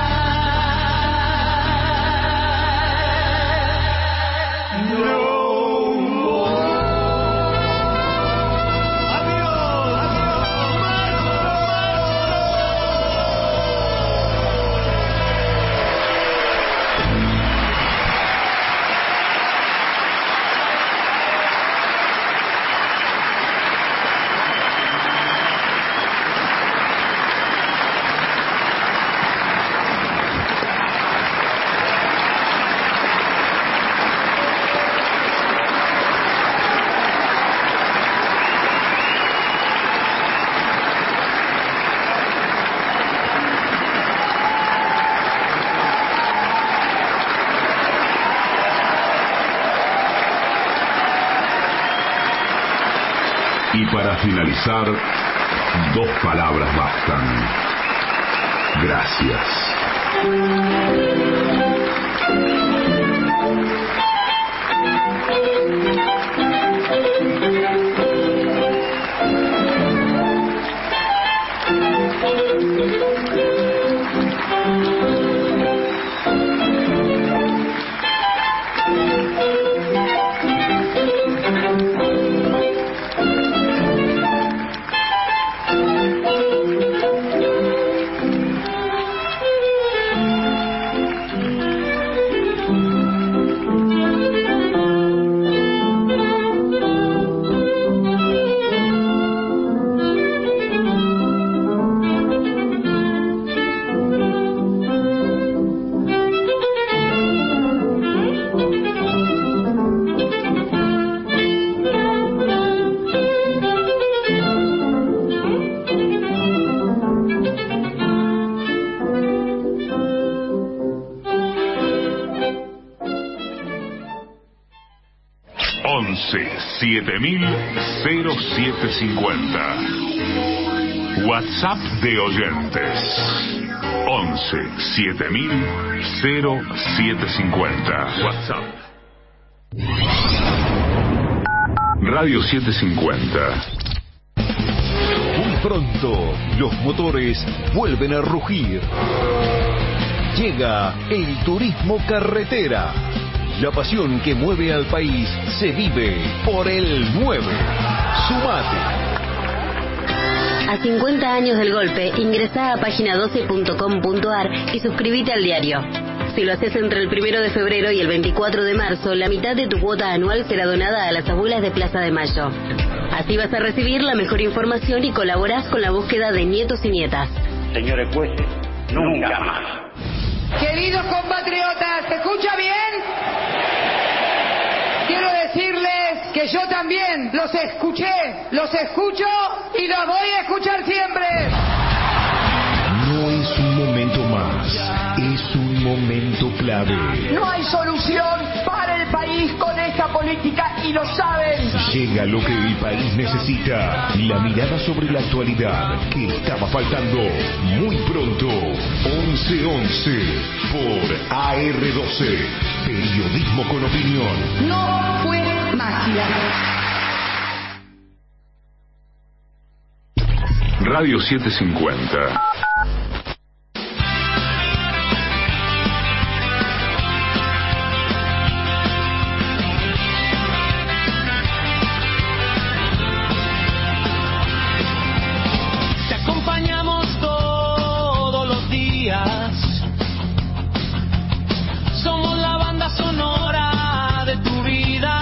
Y para finalizar, dos palabras bastan. Gracias. siete mil cero siete cincuenta. WhatsApp de oyentes once siete mil cero siete cincuenta. WhatsApp. Radio setecientos cincuenta. Muy pronto los motores vuelven a rugir. Llega el turismo carretera. La pasión que mueve al país se vive por el nueve. Sumate. A cincuenta años del golpe, ingresá a página doce punto com punto ar y suscríbete al diario. Si lo haces entre el primero de febrero y el veinticuatro de marzo, la mitad de tu cuota anual será donada a las abuelas de Plaza de Mayo. Así vas a recibir la mejor información y colaborás con la búsqueda de nietos y nietas. Señores jueces, nunca más. Queridos compatriotas, ¿se escucha bien? Quiero decirles que yo también los escuché, los escucho y los voy a escuchar siempre. No es un momento más, es un momento clave. No hay solución para el país con esta política y lo saben. Llega lo que el país necesita, la mirada sobre la actualidad que estaba faltando. Muy pronto, once once por A R doce, periodismo con opinión. No fue magia. Radio setecientos cincuenta. Te acompañamos todos los días. Somos la banda sonora de tu vida.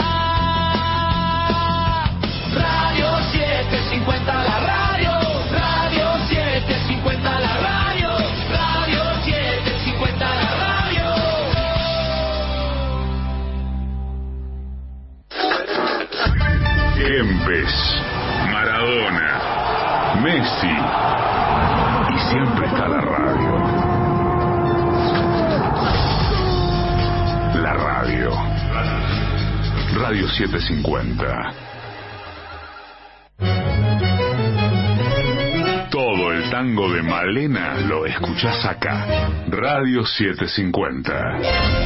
Radio setecientos cincuenta, la radio. Radio setecientos cincuenta, la radio. Radio setecientos cincuenta, la radio. Kempes, Maradona, Messi. Y siempre está la radio. La radio. Radio setecientos cincuenta. Todo el tango de Malena lo escuchás acá. Radio setecientos cincuenta.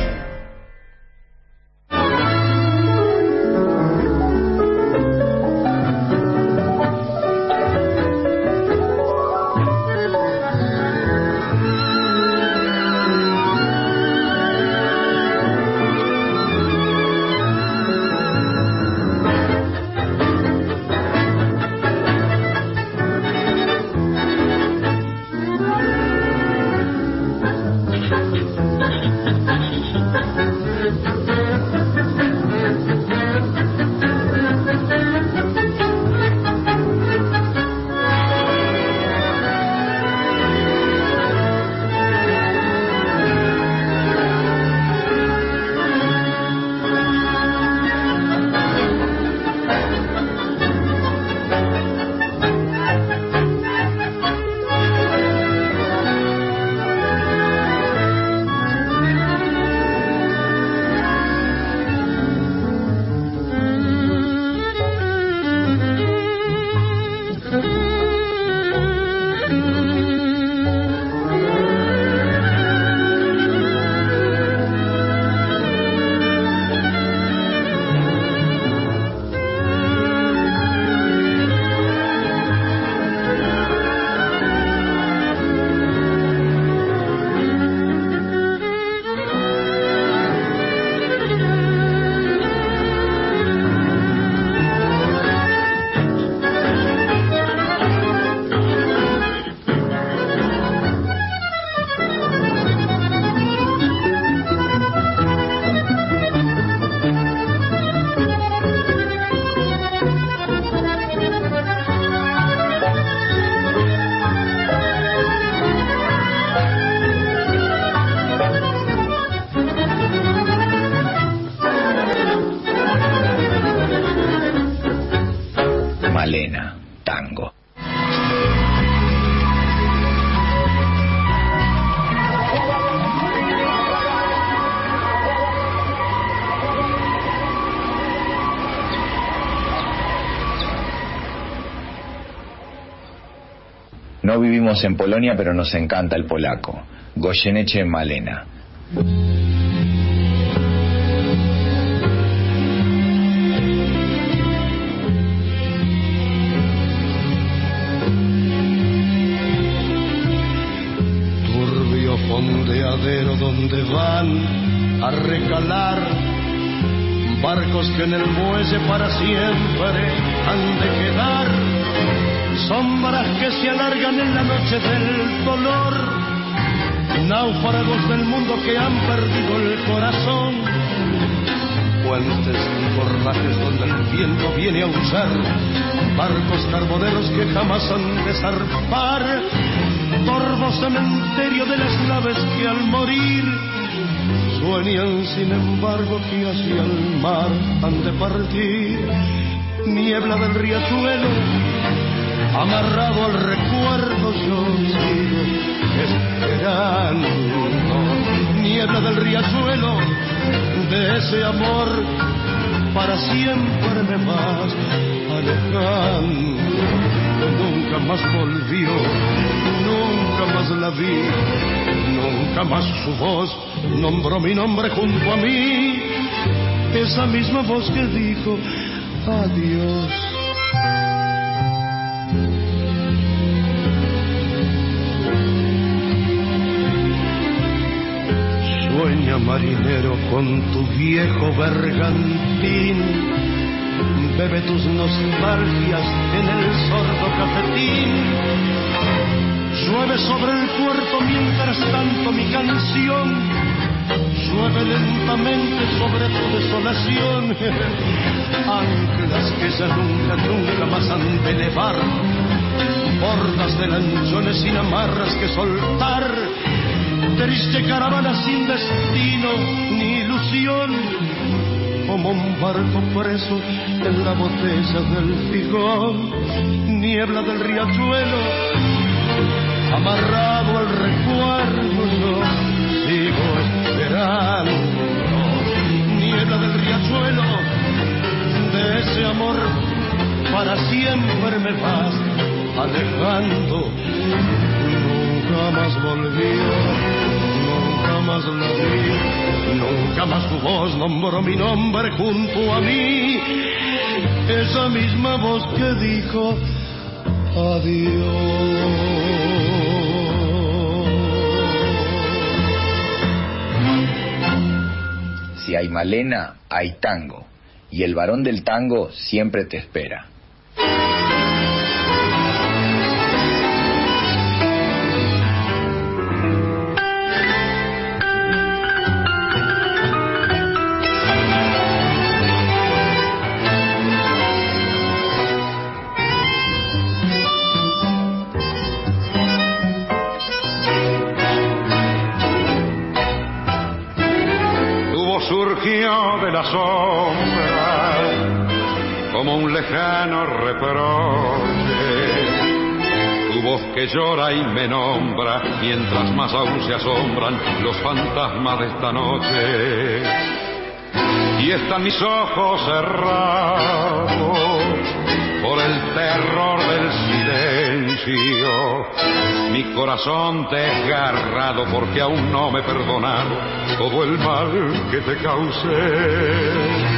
Malena, tango. No vivimos en Polonia, pero nos encanta el polaco. Goyeneche, Malena. Turbio fondeadero donde van a recalar barcos que en el muelle para siempre han de quedar. Sombras que se alargan en la noche del dolor, náufragos del mundo que han perdido el corazón, puentes y cordajes donde el viento viene a usar, barcos carboneros que jamás han de zarpar, torvo cementerio de las naves que al morir sueñan sin embargo que hacia el mar han de partir. Niebla del riachuelo amarrado al recuerdo yo sigo esperando. Niebla del riachuelo de ese amor para siempre me vas alejando. Nunca más volvió, nunca más la vi, nunca más su voz nombró mi nombre junto a mí. Esa misma voz que dijo adiós. marinero con tu viejo bergantín, bebe tus nostalgias en el sordo cafetín. Llueve sobre el puerto mientras tanto mi canción, llueve lentamente sobre tu desolación. Anclas que ya nunca, nunca más han de elevar, bordas de lanchones sin amarras que soltar. Triste caravana sin destino ni ilusión, como un barco preso en la botella del figón. Niebla del riachuelo, amarrado al recuerdo, yo sigo esperando. Niebla del riachuelo, de ese amor para siempre me vas alejando. Nunca más volvió, nunca más la vi, nunca más tu voz nombró mi nombre junto a mí. Esa misma voz que dijo adiós. Si hay Malena, hay tango, y el varón del tango siempre te espera. Surgió de la sombra como un lejano reproche, tu voz que llora y me nombra mientras más aún se asombran los fantasmas de esta noche. Y están mis ojos cerrados por el terror del silencio, mi corazón desgarrado porque aún no me perdonaron todo el mal que te causé.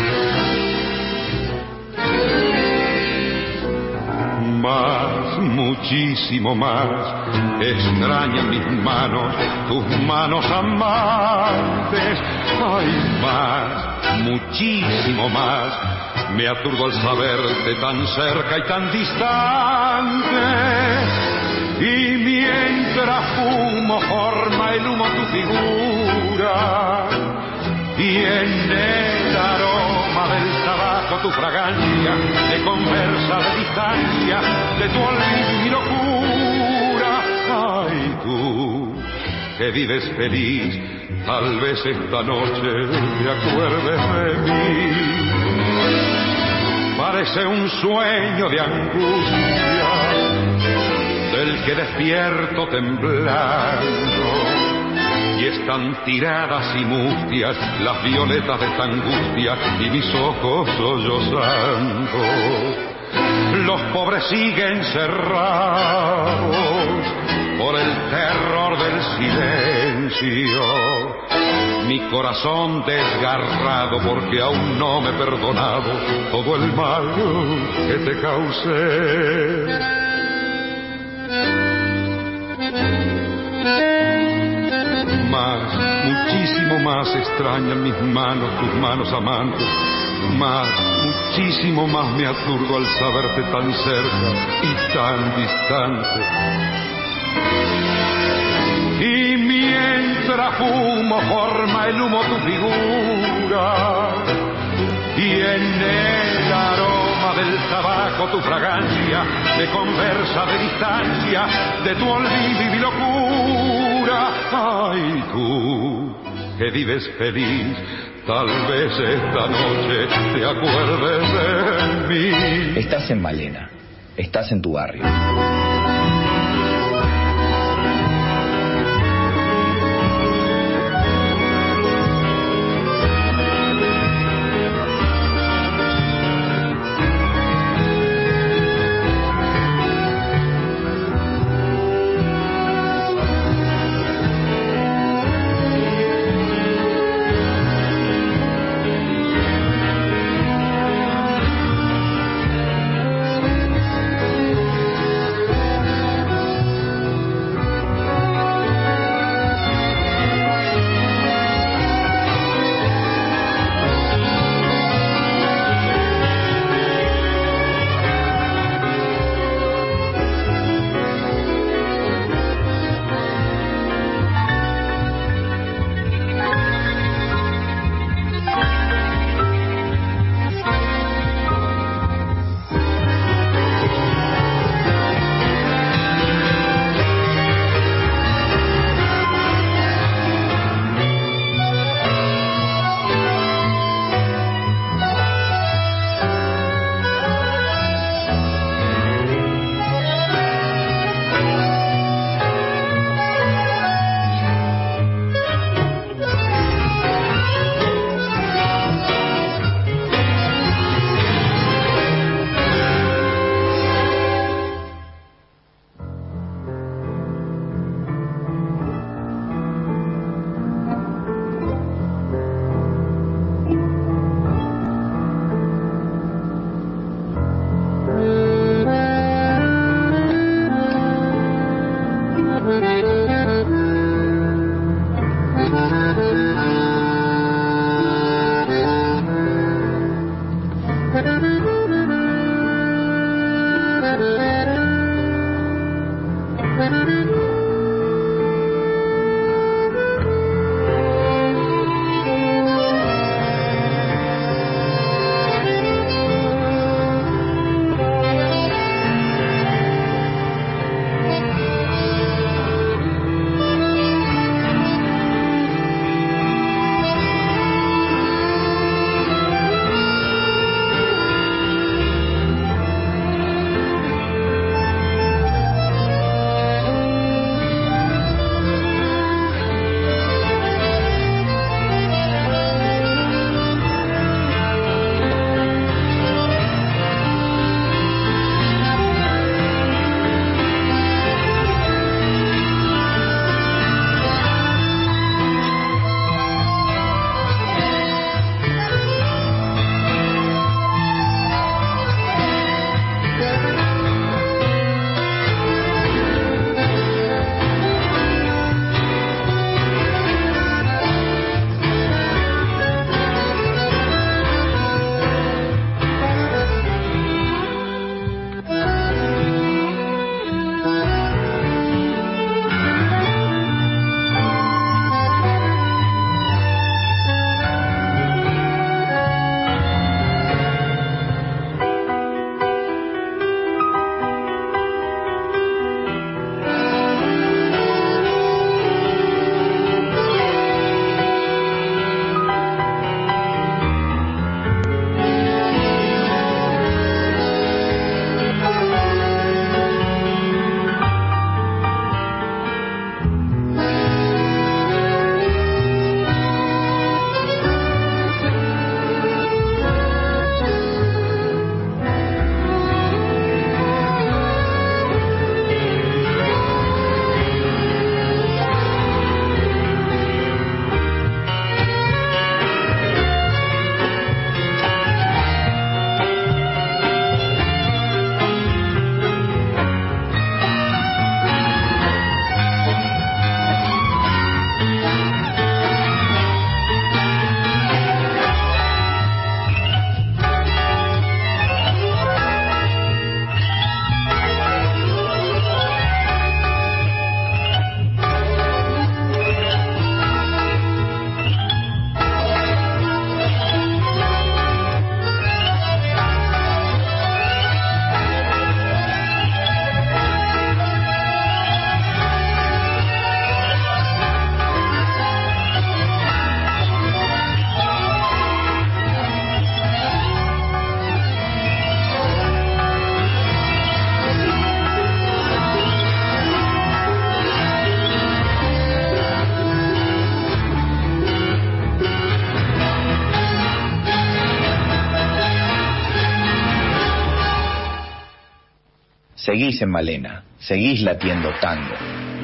Más, muchísimo más, extrañan mis manos, tus manos amantes. Ay, más, muchísimo más, me aturdo al saberte tan cerca y tan distante. Y mientras fumo forma el humo tu figura, y en el aroma del tabaco tu fragancia, de conversa, de distancia, de tu olvido y mi locura. Ay, tú que vives feliz, tal vez esta noche te acuerdes de mí. Parece un sueño de angustia, del que despierto temblando, y están tiradas y mustias las violetas de esta angustia y mis ojos sollozando. Los pobres siguen cerrados por el terror del silencio, mi corazón desgarrado porque aún no me he perdonado todo el mal que te causé. Más, muchísimo más extrañan mis manos, tus manos amantes. Más, muchísimo más me aturdo al saberte tan cerca y tan distante. Y mientras fumo forma el humo tu figura, y en el aroma del tabaco tu fragancia, de conversa, de distancia, de tu olvido y mi locura. Ay, tú que vives feliz, tal vez esta noche te acuerdes de mí. Estás en Malena, estás en tu barrio. Seguís en Malena, seguís latiendo tango.